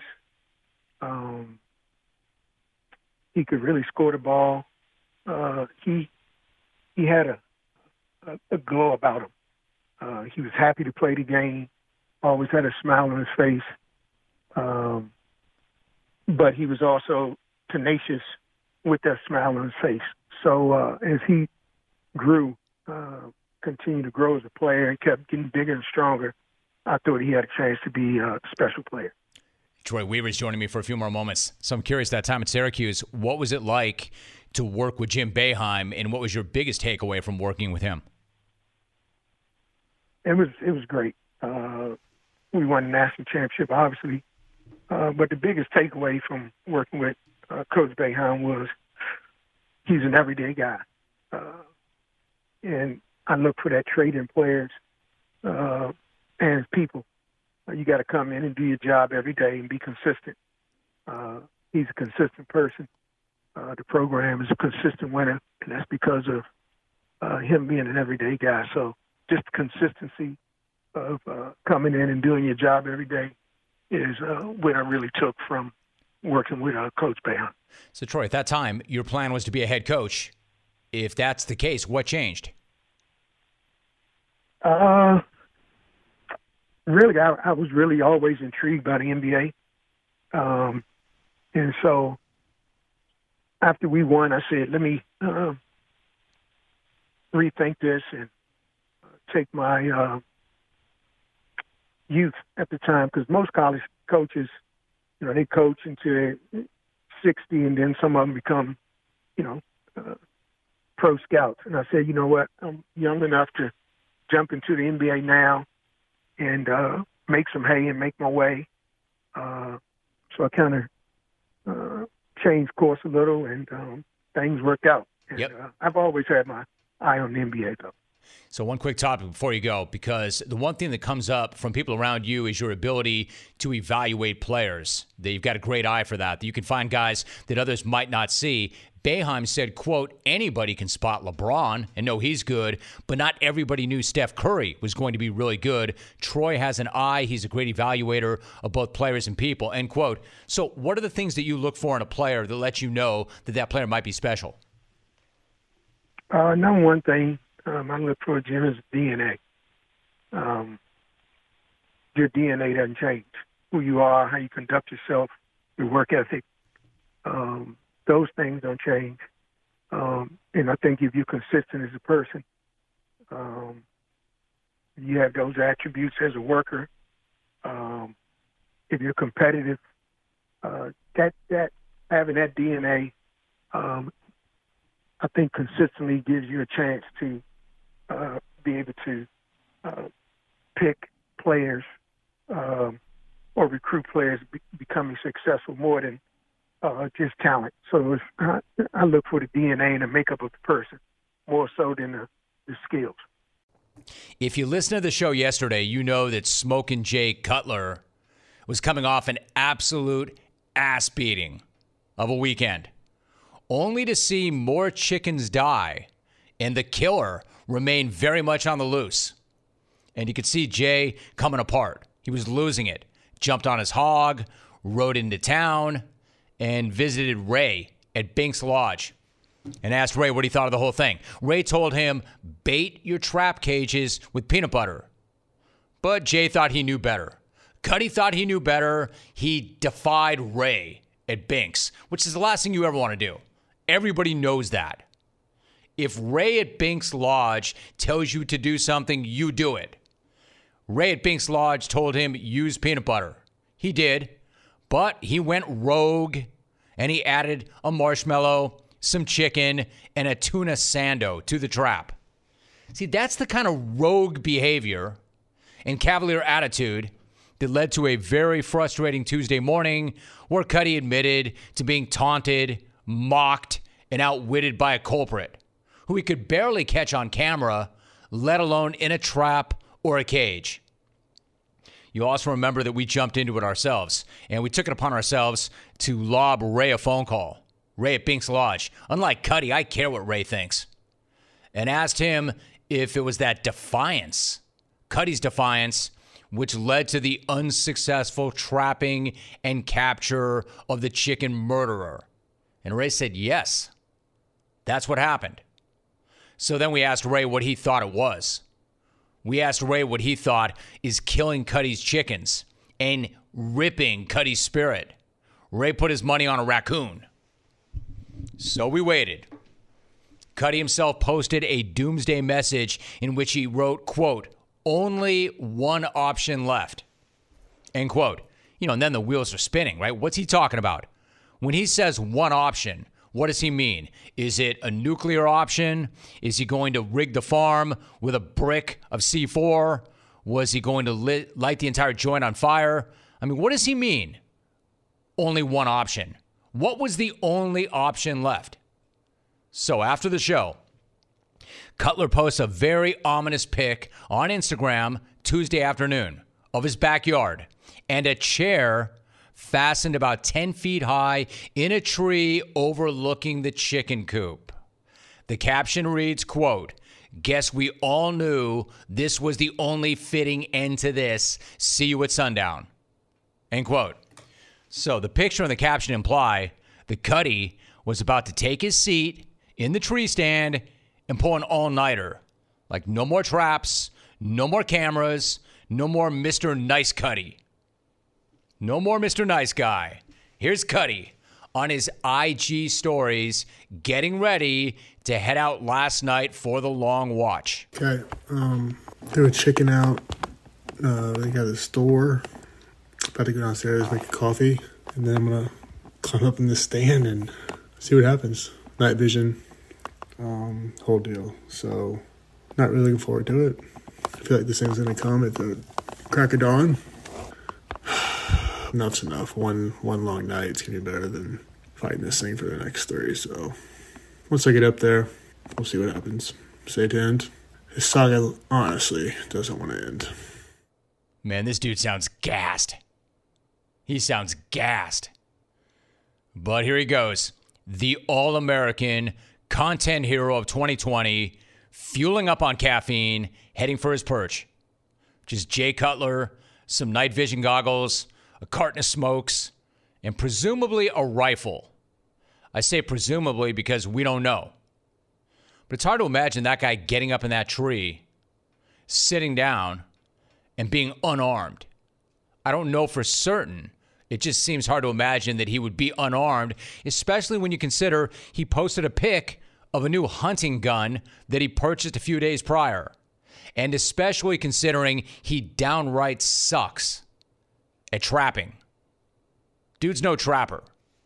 He could really score the ball. He had a glow about him. He was happy to play the game, always had a smile on his face. But he was also tenacious with that smile on his face. So as he grew, continued to grow as a player and kept getting bigger and stronger, I thought he had a chance to be a special player. Troy Weaver is joining me for a few more moments. So I'm curious, that time at Syracuse, what was it like to work with Jim Boeheim, and what was your biggest takeaway from working with him? It was great. We won the national championship, obviously. But the biggest takeaway from working with Coach Boeheim was he's an everyday guy. And I look for that trait in players and people. You got to come in and do your job every day and be consistent. He's a consistent person. The program is a consistent winner, and that's because of him being an everyday guy. So just consistency of coming in and doing your job every day is what I really took from working with Coach Boeheim. So, Troy, at that time, your plan was to be a head coach. If that's the case, what changed? Really, I was really always intrigued by the NBA. And so after we won, I said, let me rethink this and take my youth at the time, because most college coaches, they coach until they're 60, and then some of them become, pro scouts. And I said, you know what, I'm young enough to jump into the NBA now and make some hay and make my way. So I kind of changed course a little, and things worked out. And, I've always had my eye on the NBA, though. So one quick topic before you go, because the one thing that comes up from people around you is your ability to evaluate players. That you've got a great eye for that you can find guys that others might not see. Boeheim said, quote, anybody can spot LeBron and know he's good, but not everybody knew Steph Curry was going to be really good. Troy has an eye. He's a great evaluator of both players and people, end quote. So what are the things that you look for in a player that lets you know that that player might be special? Number one thing I look for, Jim, is DNA. Your DNA doesn't change. Who you are, how you conduct yourself, your work ethic, those things don't change. And I think if you're consistent as a person, you have those attributes as a worker. If you're competitive, that having that DNA, I think consistently gives you a chance to be able to pick players or recruit players becoming successful more than just talent. So I look for the DNA and the makeup of the person more so than the skills. If you listen to the show yesterday, you know that Smokin' Jay Cutler was coming off an absolute ass beating of a weekend, only to see more chickens die and the killer remain very much on the loose. And you could see Jay coming apart. He was losing it. Jumped on his hog, rode into town, and visited Ray at Binks Lodge and asked Ray what he thought of the whole thing. Ray told him, bait your trap cages with peanut butter. But Jay thought he knew better. Cuddy thought he knew better. He defied Ray at Binks, which is the last thing you ever want to do. Everybody knows that. If Ray at Binks Lodge tells you to do something, you do it. Ray at Binks Lodge told him use peanut butter. He did, but he went rogue and he added a marshmallow, some chicken, and a tuna sando to the trap. See, that's the kind of rogue behavior and cavalier attitude that led to a very frustrating Tuesday morning where Cuddy admitted to being taunted, mocked, and outwitted by a culprit who he could barely catch on camera, let alone in a trap or a cage. You also remember that we jumped into it ourselves, and we took it upon ourselves to lob Ray a phone call. Ray at Binks Lodge. Unlike Cuddy, I care what Ray thinks. And asked him if it was that defiance, Cuddy's defiance, which led to the unsuccessful trapping and capture of the chicken murderer. And Ray said, yes, that's what happened. So then we asked Ray what he thought it was. We asked Ray what he thought is killing Cuddy's chickens and ripping Cuddy's spirit. Ray put his money on a raccoon. So we waited. Cuddy himself posted a doomsday message in which he wrote, quote, only one option left, end quote. And then the wheels are spinning, right? What's he talking about? When he says one option, what does he mean? Is it a nuclear option? Is he going to rig the farm with a brick of C4? Was he going to light the entire joint on fire? I mean, what does he mean? Only one option. What was the only option left? So after the show, Cutler posts a very ominous pic on Instagram Tuesday afternoon of his backyard and a chair fastened about 10 feet high in a tree overlooking the chicken coop. The caption reads, quote, guess we all knew this was the only fitting end to this. See you at sundown, end quote. So the picture and the caption imply that Cuddy was about to take his seat in the tree stand and pull an all-nighter. Like no more traps, no more cameras, no more Mr. Nice Cuddy. No more Mr. Nice Guy. Here's Cuddy on his IG stories getting ready to head out last night for the long watch. Okay, threw a chicken out. They got a store. About to go downstairs, make a coffee, and then I'm going to climb up in this stand and see what happens. Night vision. whole deal. So not really looking forward to it. I feel like this thing's going to come at the crack of dawn. Enough's enough. One long night, it's going to be better than fighting this thing for the next 3. So once I get up there, we'll see what happens. Stay tuned. This saga, honestly, doesn't want to end. Man, this dude sounds gassed. He sounds gassed. But here he goes. The All-American content hero of 2020, fueling up on caffeine, heading for his perch, which is Jay Cutler, some night vision goggles, a carton of smokes, and presumably a rifle. I say presumably because we don't know. But it's hard to imagine that guy getting up in that tree, sitting down, and being unarmed. I don't know for certain. It just seems hard to imagine that he would be unarmed, especially when you consider he posted a pic of a new hunting gun that he purchased a few days prior. And especially considering he downright sucks at trapping. Dude's no trapper.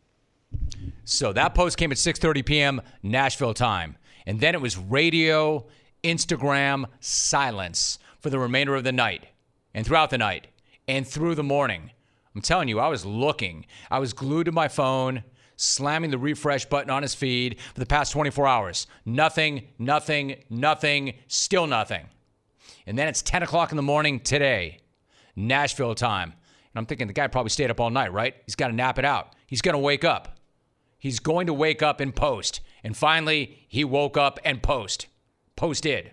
So that post came at 6:30 p.m. Nashville time. And then it was radio, Instagram, silence for the remainder of the night. And throughout the night. And through the morning. I'm telling you, I was looking. I was glued to my phone, slamming the refresh button on his feed for the past 24 hours. Nothing, still nothing. And then it's 10 o'clock in the morning today, Nashville time. And I'm thinking the guy probably stayed up all night, right? He's got to nap it out. He's going to wake up. He's going to wake up and post. And finally, he woke up and posted.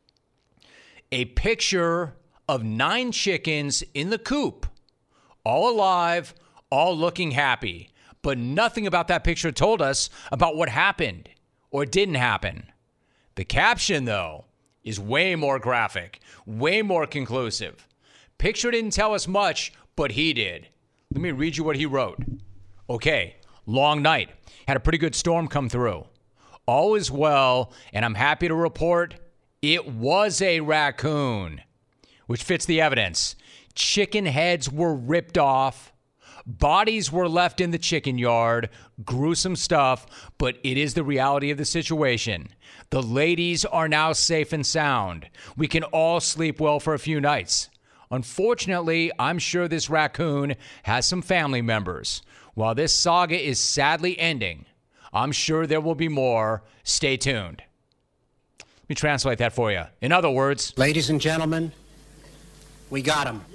A picture of 9 chickens in the coop, all alive, all looking happy. But nothing about that picture told us about what happened or didn't happen. The caption, though, is way more graphic, way more conclusive. Picture didn't tell us much, but he did. Let me read you what he wrote. Okay, long night. Had a pretty good storm come through. All is well, and I'm happy to report it was a raccoon, which fits the evidence. Chicken heads were ripped off. Bodies were left in the chicken yard. Gruesome stuff, but it is the reality of the situation. The ladies are now safe and sound. We can all sleep well for a few nights. Unfortunately, I'm sure this raccoon has some family members. While this saga is sadly ending, I'm sure there will be more. Stay tuned. Let me translate that for you. In other words, ladies and gentlemen, we got him.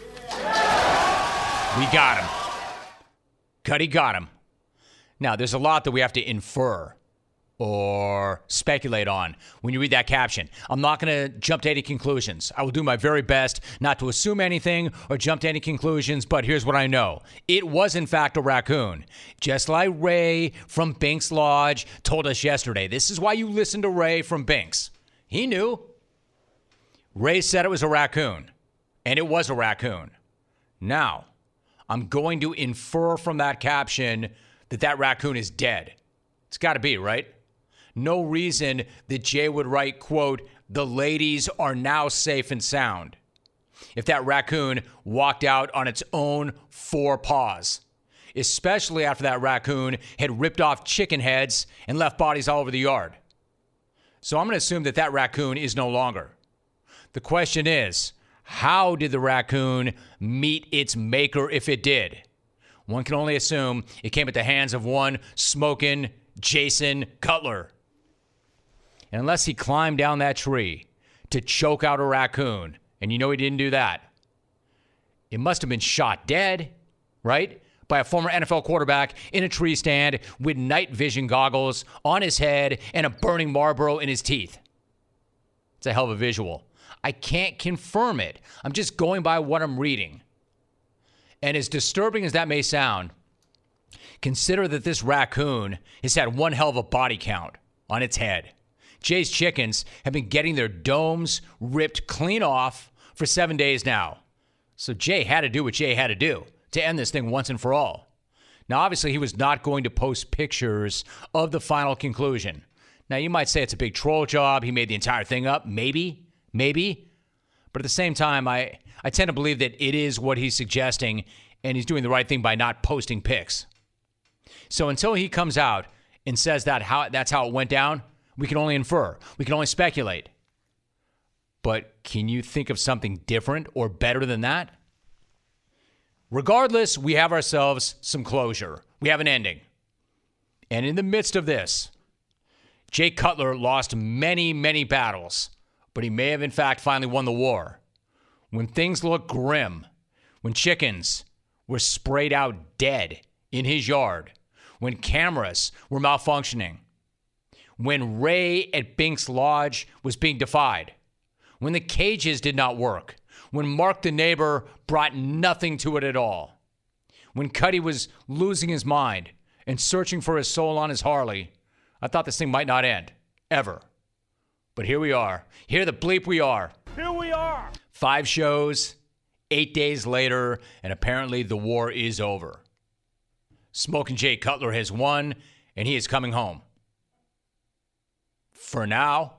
We got him. Cuddy got him. Now, there's a lot that we have to infer or speculate on when you read that caption. I'm not going to jump to any conclusions. I will do my very best not to assume anything or jump to any conclusions, but here's what I know. It was, in fact, a raccoon. Just like Ray from Binks Lodge told us yesterday. This is why you listen to Ray from Binks. He knew. Ray said it was a raccoon, and it was a raccoon. Now, I'm going to infer from that caption that that raccoon is dead. It's got to be, right? No reason that Jay would write, quote, the ladies are now safe and sound, if that raccoon walked out on its own 4 paws, especially after that raccoon had ripped off chicken heads and left bodies all over the yard. So I'm going to assume that that raccoon is no longer. The question is, how did the raccoon meet its maker if it did? One can only assume it came at the hands of one smoking Jason Cutler. And unless he climbed down that tree to choke out a raccoon, and you know he didn't do that, it must have been shot dead, right? By a former NFL quarterback in a tree stand with night vision goggles on his head and a burning Marlboro in his teeth. It's a hell of a visual. I can't confirm it. I'm just going by what I'm reading. And as disturbing as that may sound, consider that this raccoon has had one hell of a body count on its head. Jay's chickens have been getting their domes ripped clean off for 7 days now. So Jay had to do what Jay had to do to end this thing once and for all. Now, obviously, he was not going to post pictures of the final conclusion. Now, you might say it's a big troll job. He made the entire thing up. Maybe. But at the same time, I tend to believe that it is what he's suggesting, and he's doing the right thing by not posting pics. So until he comes out and says that's how it went down, We can only infer. We can only speculate. But can you think of something different or better than that? Regardless, we have ourselves some closure. We have an ending. And in the midst of this, Jay Cutler lost many, many battles, but he may have in fact finally won the war. When things looked grim, when chickens were sprayed out dead in his yard, when cameras were malfunctioning, when Ray at Binks Lodge was being defied, when the cages did not work, when Mark the neighbor brought nothing to it at all, when Cuddy was losing his mind and searching for his soul on his Harley, I thought this thing might not end, ever. But here we are. Here the bleep we are. Here we are. 5 shows, 8 days later, and apparently the war is over. Smoking Jay Cutler has won, and he is coming home. For now.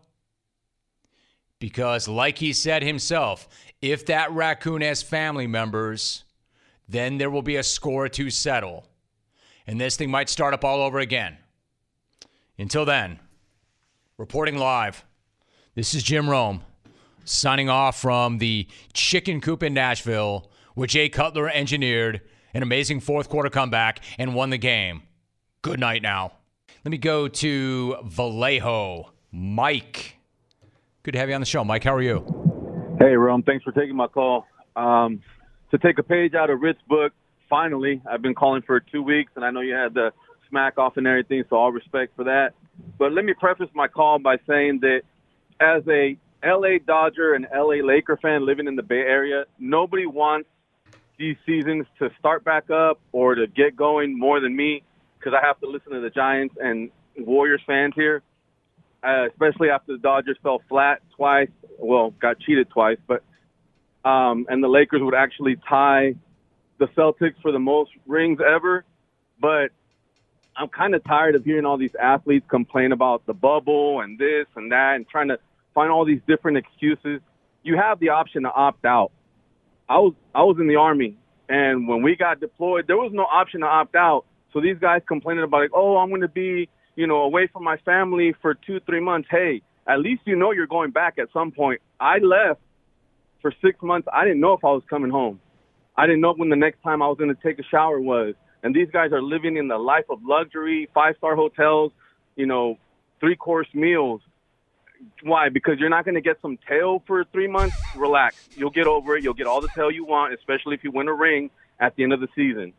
Because like he said himself, if that raccoon has family members, then there will be a score to settle. And this thing might start up all over again. Until then, reporting live, this is Jim Rome, signing off from the Chicken Coop in Nashville, where Jay Cutler engineered an amazing fourth quarter comeback and won the game. Good night now. Let me go to Vallejo. Mike. Good to have you on the show. Mike, how are you? Hey, Rome. Thanks for taking my call. To take a page out of Ritz's book, finally, I've been calling for 2 weeks, and I know you had the smack off and everything, so all respect for that. But let me preface my call by saying that as a L.A. Dodger and L.A. Laker fan living in the Bay Area, nobody wants these seasons to start back up or to get going more than me, because I have to listen to the Giants and Warriors fans here, especially after the Dodgers fell flat twice. Well, got cheated twice, but and the Lakers would actually tie the Celtics for the most rings ever. But I'm kind of tired of hearing all these athletes complain about the bubble and this and that and trying to find all these different excuses. You have the option to opt out. I was in the Army, and when we got deployed, there was no option to opt out. So these guys complaining about, like, oh, I'm going to be, away from my family for 2-3 months. Hey, at least you're going back at some point. I left for 6 months. I didn't know if I was coming home. I didn't know when the next time I was going to take a shower was. And these guys are living in the life of luxury, 5-star hotels, 3-course meals. Why? Because you're not going to get some tail for 3 months? Relax. You'll get over it. You'll get all the tail you want, especially if you win a ring at the end of the season.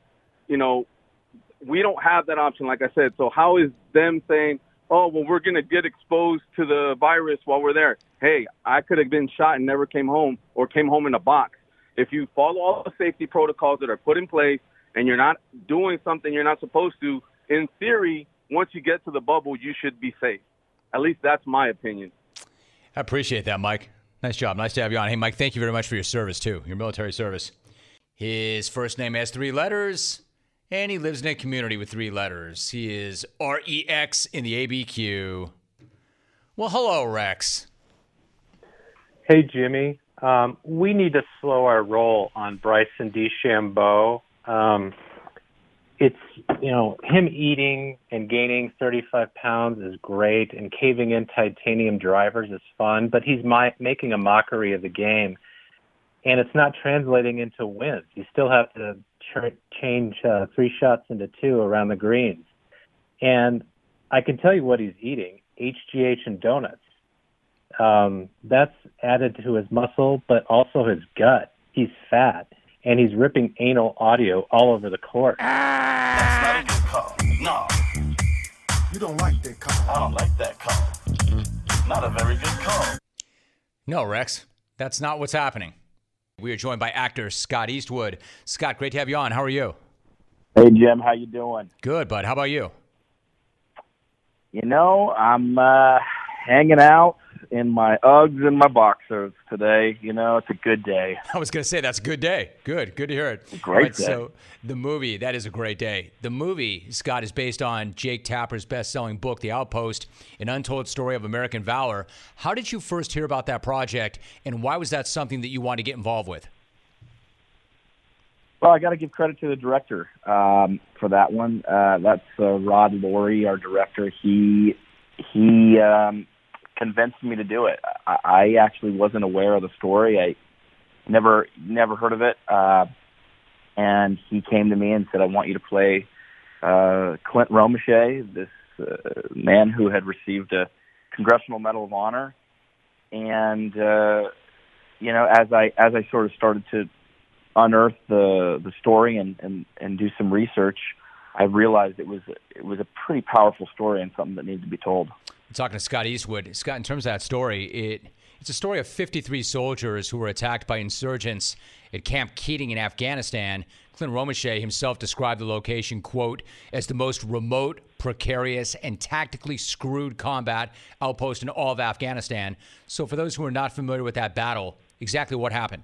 We don't have that option, like I said. So how is them saying, oh, well, we're going to get exposed to the virus while we're there? Hey, I could have been shot and never came home, or came home in a box. If you follow all the safety protocols that are put in place and you're not doing something you're not supposed to, in theory, once you get to the bubble, you should be safe. At least that's my opinion. I appreciate that, Mike. Nice job. Nice to have you on. Hey, Mike, thank you very much for your service, too, your military service. His first name has 3 letters, and he lives in a community with 3 letters. He is REX in the ABQ. Well, hello, Rex. Hey, Jimmy. We need to slow our roll on Bryson DeChambeau. It's, him eating and gaining 35 pounds is great, and caving in titanium drivers is fun, but he's making a mockery of the game, and it's not translating into wins. You still have to change 3 shots into 2 around the greens. And I can tell you what he's eating, HGH and donuts. That's added to his muscle, but also his gut. He's fat. And he's ripping anal audio all over the court. That's not a good call. No. You don't like that call. I don't like that call. Not a very good call. No, Rex. That's not what's happening. We are joined by actor Scott Eastwood. Scott, great to have you on. How are you? Hey, Jim. How you doing? Good, bud. How about you? I'm hanging out in my Uggs and my boxers today. It's a good day. I was going to say, that's a good day. Good to hear it. Great day. So the movie, that is a great day. The movie, Scott, is based on Jake Tapper's best-selling book, The Outpost, An Untold Story of American Valor. How did you first hear about that project, and why was that something that you wanted to get involved with? Well, I got to give credit to the director for that one. That's Rod Laurie, our director. He he convinced me to do it. I actually wasn't aware of the story. I never heard of it. And he came to me and said, I want you to play Clint Romesha, this man who had received a Congressional Medal of Honor. And, as I sort of started to unearth the story and do some research, I realized it was a pretty powerful story and something that needed to be told. I'm talking to Scott Eastwood. Scott, in terms of that story, it's a story of 53 soldiers who were attacked by insurgents at Camp Keating in Afghanistan. Clint Romesha himself described the location, quote, as the most remote, precarious, and tactically screwed combat outpost in all of Afghanistan. So for those who are not familiar with that battle, exactly what happened?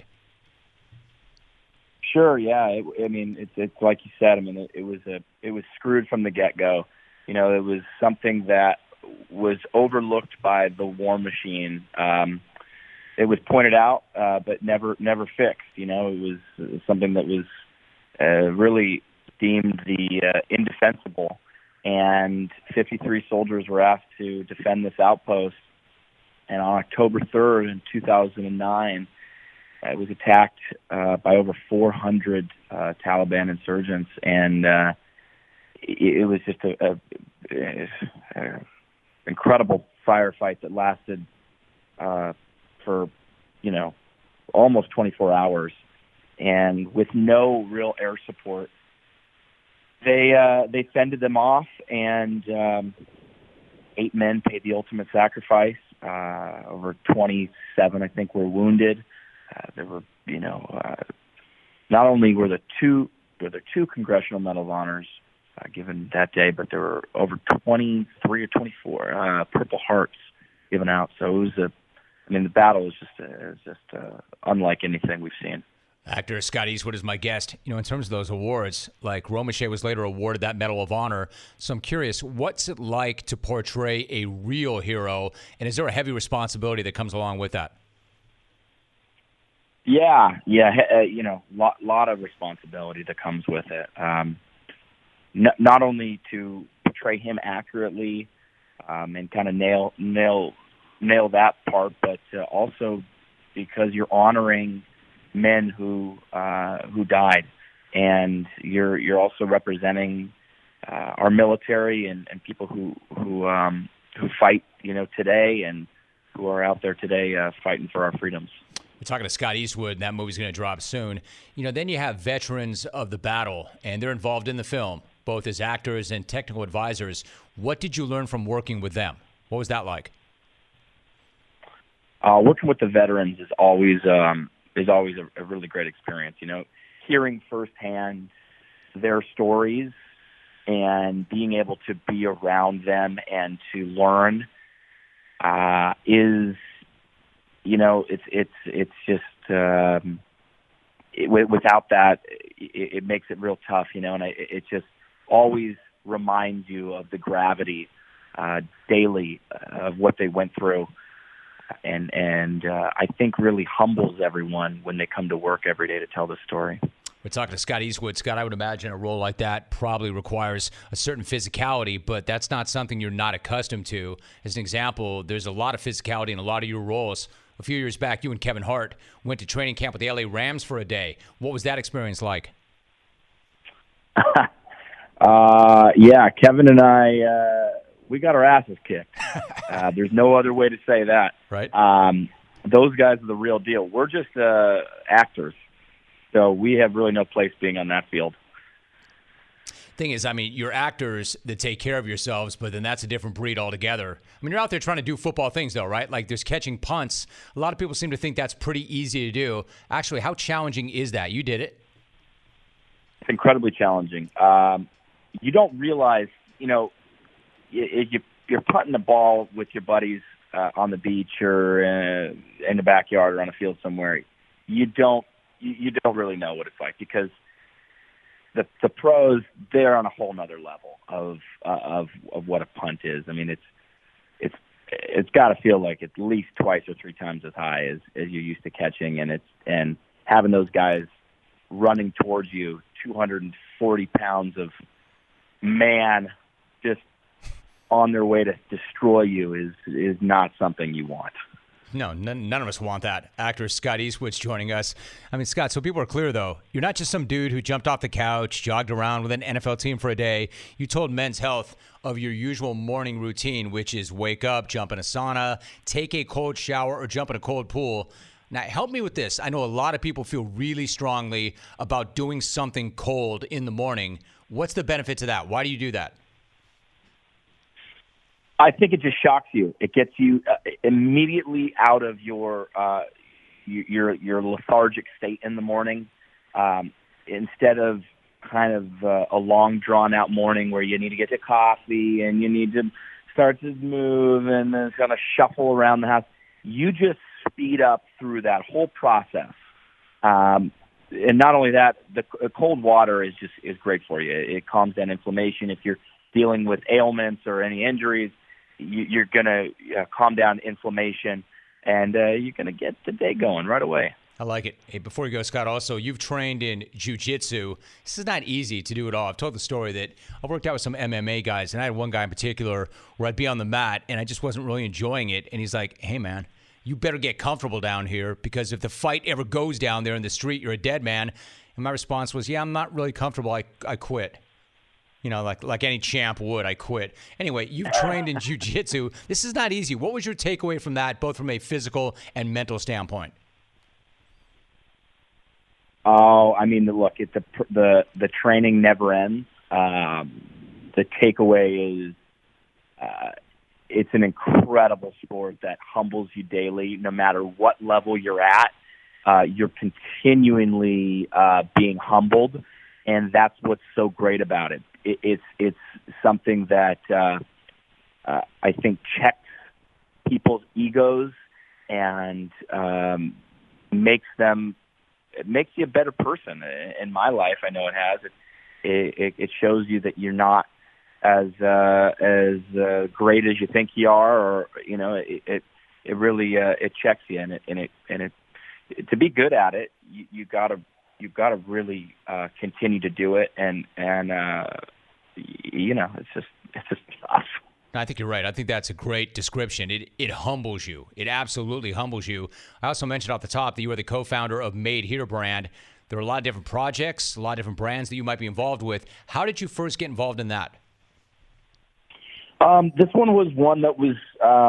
Sure, yeah. It's like you said. I mean, it was screwed from the get-go. It was something that was overlooked by the war machine. It was pointed out, but never fixed. It was something that was really deemed the indefensible. And 53 soldiers were asked to defend this outpost. And on October 3rd in 2009, it was attacked by over 400 Taliban insurgents, and it was just a incredible firefight that lasted for almost 24 hours, and with no real air support, they fended them off, and 8 men paid the ultimate sacrifice. Over 27, I think, were wounded. There were, not only were there two Congressional Medal of Honors given that day, but there were over 23 or 24 Purple Hearts given out. So it was the battle was just unlike anything we've seen. Actor Scott Eastwood is my guest. In terms of those awards, like Romesha was later awarded that Medal of Honor. So I'm curious, what's it like to portray a real hero, and is there a heavy responsibility that comes along with that? Yeah, lot of responsibility that comes with it. Not only to portray him accurately and kind of nail that part, but also because you're honoring men who died, and you're also representing our military and people who fight today and who are out there today fighting for our freedoms. We're talking to Scott Eastwood, and that movie's going to drop soon. Then you have veterans of the battle, and they're involved in the film, both as actors and technical advisors. What did you learn from working with them? What was that like? Working with the veterans is always a really great experience. Hearing firsthand their stories and being able to be around them and to learn is, it's just without that, it makes it real tough. And it just always reminds you of the gravity daily of what they went through. And I think really humbles everyone when they come to work every day to tell the story. We're talking to Scott Eastwood. Scott, I would imagine a role like that probably requires a certain physicality, but that's not something you're not accustomed to. As an example, there's a lot of physicality in a lot of your roles. A few years back, you and Kevin Hart went to training camp with the LA Rams for a day. What was that experience like? Yeah, Kevin and I, we got our asses kicked. There's no other way to say that. Right. Those guys are the real deal. We're just actors, so we have really no place being on that field. Thing is, you're actors that take care of yourselves, but then that's a different breed altogether. You're out there trying to do football things, though, right? Like there's catching punts. A lot of people seem to think that's pretty easy to do. Actually, how challenging is that? You did it. It's incredibly challenging. You don't realize, you're punting the ball with your buddies on the beach or in the backyard or on a field somewhere. You don't really know what it's like, because the pros, they're on a whole nother level of what a punt is. It's got to feel like at least twice or three times as high as you're used to catching, and having those guys running towards you, 240 pounds of man, just on their way to destroy you is not something you want. No, none of us want that. Actor Scott Eastwood's joining us. I mean, Scott, so people are clear, though. You're not just some dude who jumped off the couch, jogged around with an NFL team for a day. You told Men's Health of your usual morning routine, which is wake up, jump in a sauna, take a cold shower, or jump in a cold pool. Now, help me with this. I know a lot of people feel really strongly about doing something cold in the morning. What's the benefit to that? Why do you do that? I think it just shocks you. It gets you immediately out of your lethargic state in the morning. Instead of kind of a long, drawn-out morning where you need to get to coffee and you need to start to move and then kind of shuffle around the house, you just speed up through that whole process. And not only that, the cold water is great for you. It calms down inflammation. If you're dealing with ailments or any injuries, you're going to calm down inflammation, and you're going to get the day going right away. I like it. Hey, before you go, Scott, also, you've trained in jiu-jitsu. This is not easy to do it all. I've told the story that I worked out with some MMA guys, and I had one guy in particular where I'd be on the mat, and I just wasn't really enjoying it. And he's like, hey, man, you better get comfortable down here because if the fight ever goes down there in the street, you're a dead man. And my response was, yeah, I'm not really comfortable. I quit. You know, like any champ would, I quit. Anyway, you've trained in jiu-jitsu. This is not easy. What was your takeaway from that, both from a physical and mental standpoint? Oh, I mean, look, the training never ends. The takeaway is it's an incredible sport that humbles you daily, no matter what level you're at. You're continually being humbled, and that's what's so great about it. It's something that I think checks people's egos and makes you a better person. In my life, I know it has. It shows you that you're not as great as you think you are, or you know, it really it checks you, and it to be good at it, you've got to really continue to do it, and you know, it's just tough. I think you're right. I think that's a great description. It humbles you. It absolutely humbles you. I also mentioned off the top that you are the co-founder of Made Here brand. There are a lot of different projects, a lot of different brands that you might be involved with. How did you first get involved in that? This one was one that was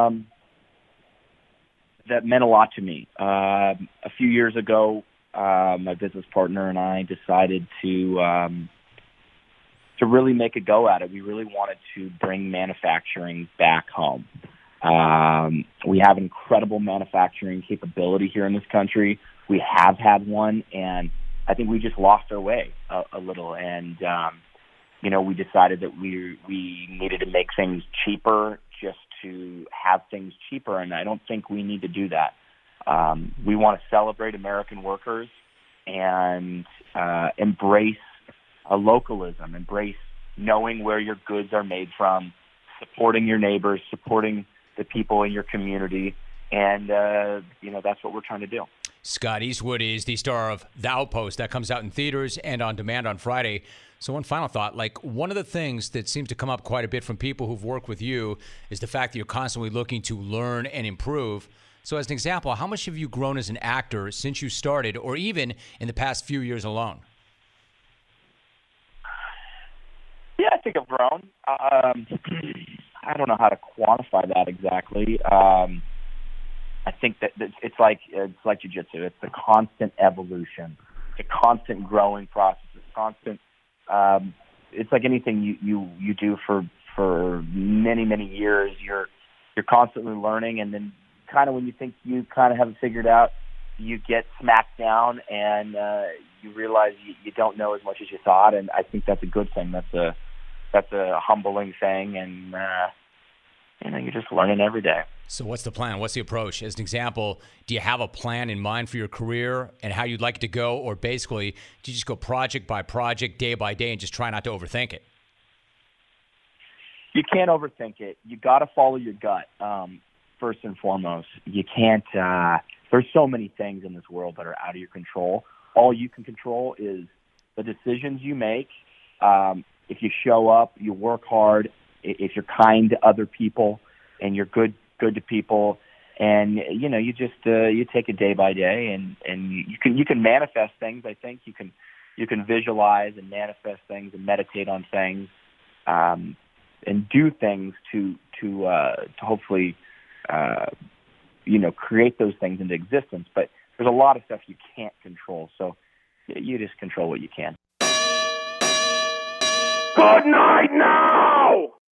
that meant a lot to me. A few years ago, my business partner and I decided to really make a go at it. We really wanted to bring manufacturing back home. We have incredible manufacturing capability here in this country. We have had one, and I think we just lost our way a little. And, you know, we decided that we needed to make things cheaper just to have things cheaper, and I don't think we need to do that. We want to celebrate American workers and embrace localism, embrace knowing where your goods are made from, supporting your neighbors, supporting the people in your community, and you know, that's what we're trying to do. Scott Eastwood is the star of The Outpost. That comes out in theaters and on demand on Friday. So one final thought, like one of the things that seems to come up quite a bit from people who've worked with you is the fact that you're constantly looking to learn and improve. So as an example, how much have you grown as an actor since you started, or even in the past few years alone? Yeah, I think I've grown. I don't know how to quantify that exactly. I think that it's like jiu-jitsu. It's the constant evolution, the constant growing process, it's constant. It's like anything you do for many years. You're constantly learning, and then kind of when you think you kind of have it figured out, you get smacked down, and you realize you don't know as much as you thought. And I think that's a good thing. That's a humbling thing, and you know, you're just learning every day. So what's the plan? What's the approach? As an example, do you have a plan in mind for your career and how you'd like it to go? Or basically, do you just go project by project, day by day, and just try not to overthink it? You can't overthink it. You got to follow your gut, first and foremost. You can't there's so many things in this world that are out of your control. All you can control is the decisions you make. If you show up, you work hard, if you're kind to other people and you're good to people, and you just you take it day by day, and you can manifest things. I think you can visualize and manifest things and meditate on things, and do things to hopefully create those things into existence. But there's a lot of stuff you can't control, so you just control what you can. Good night now!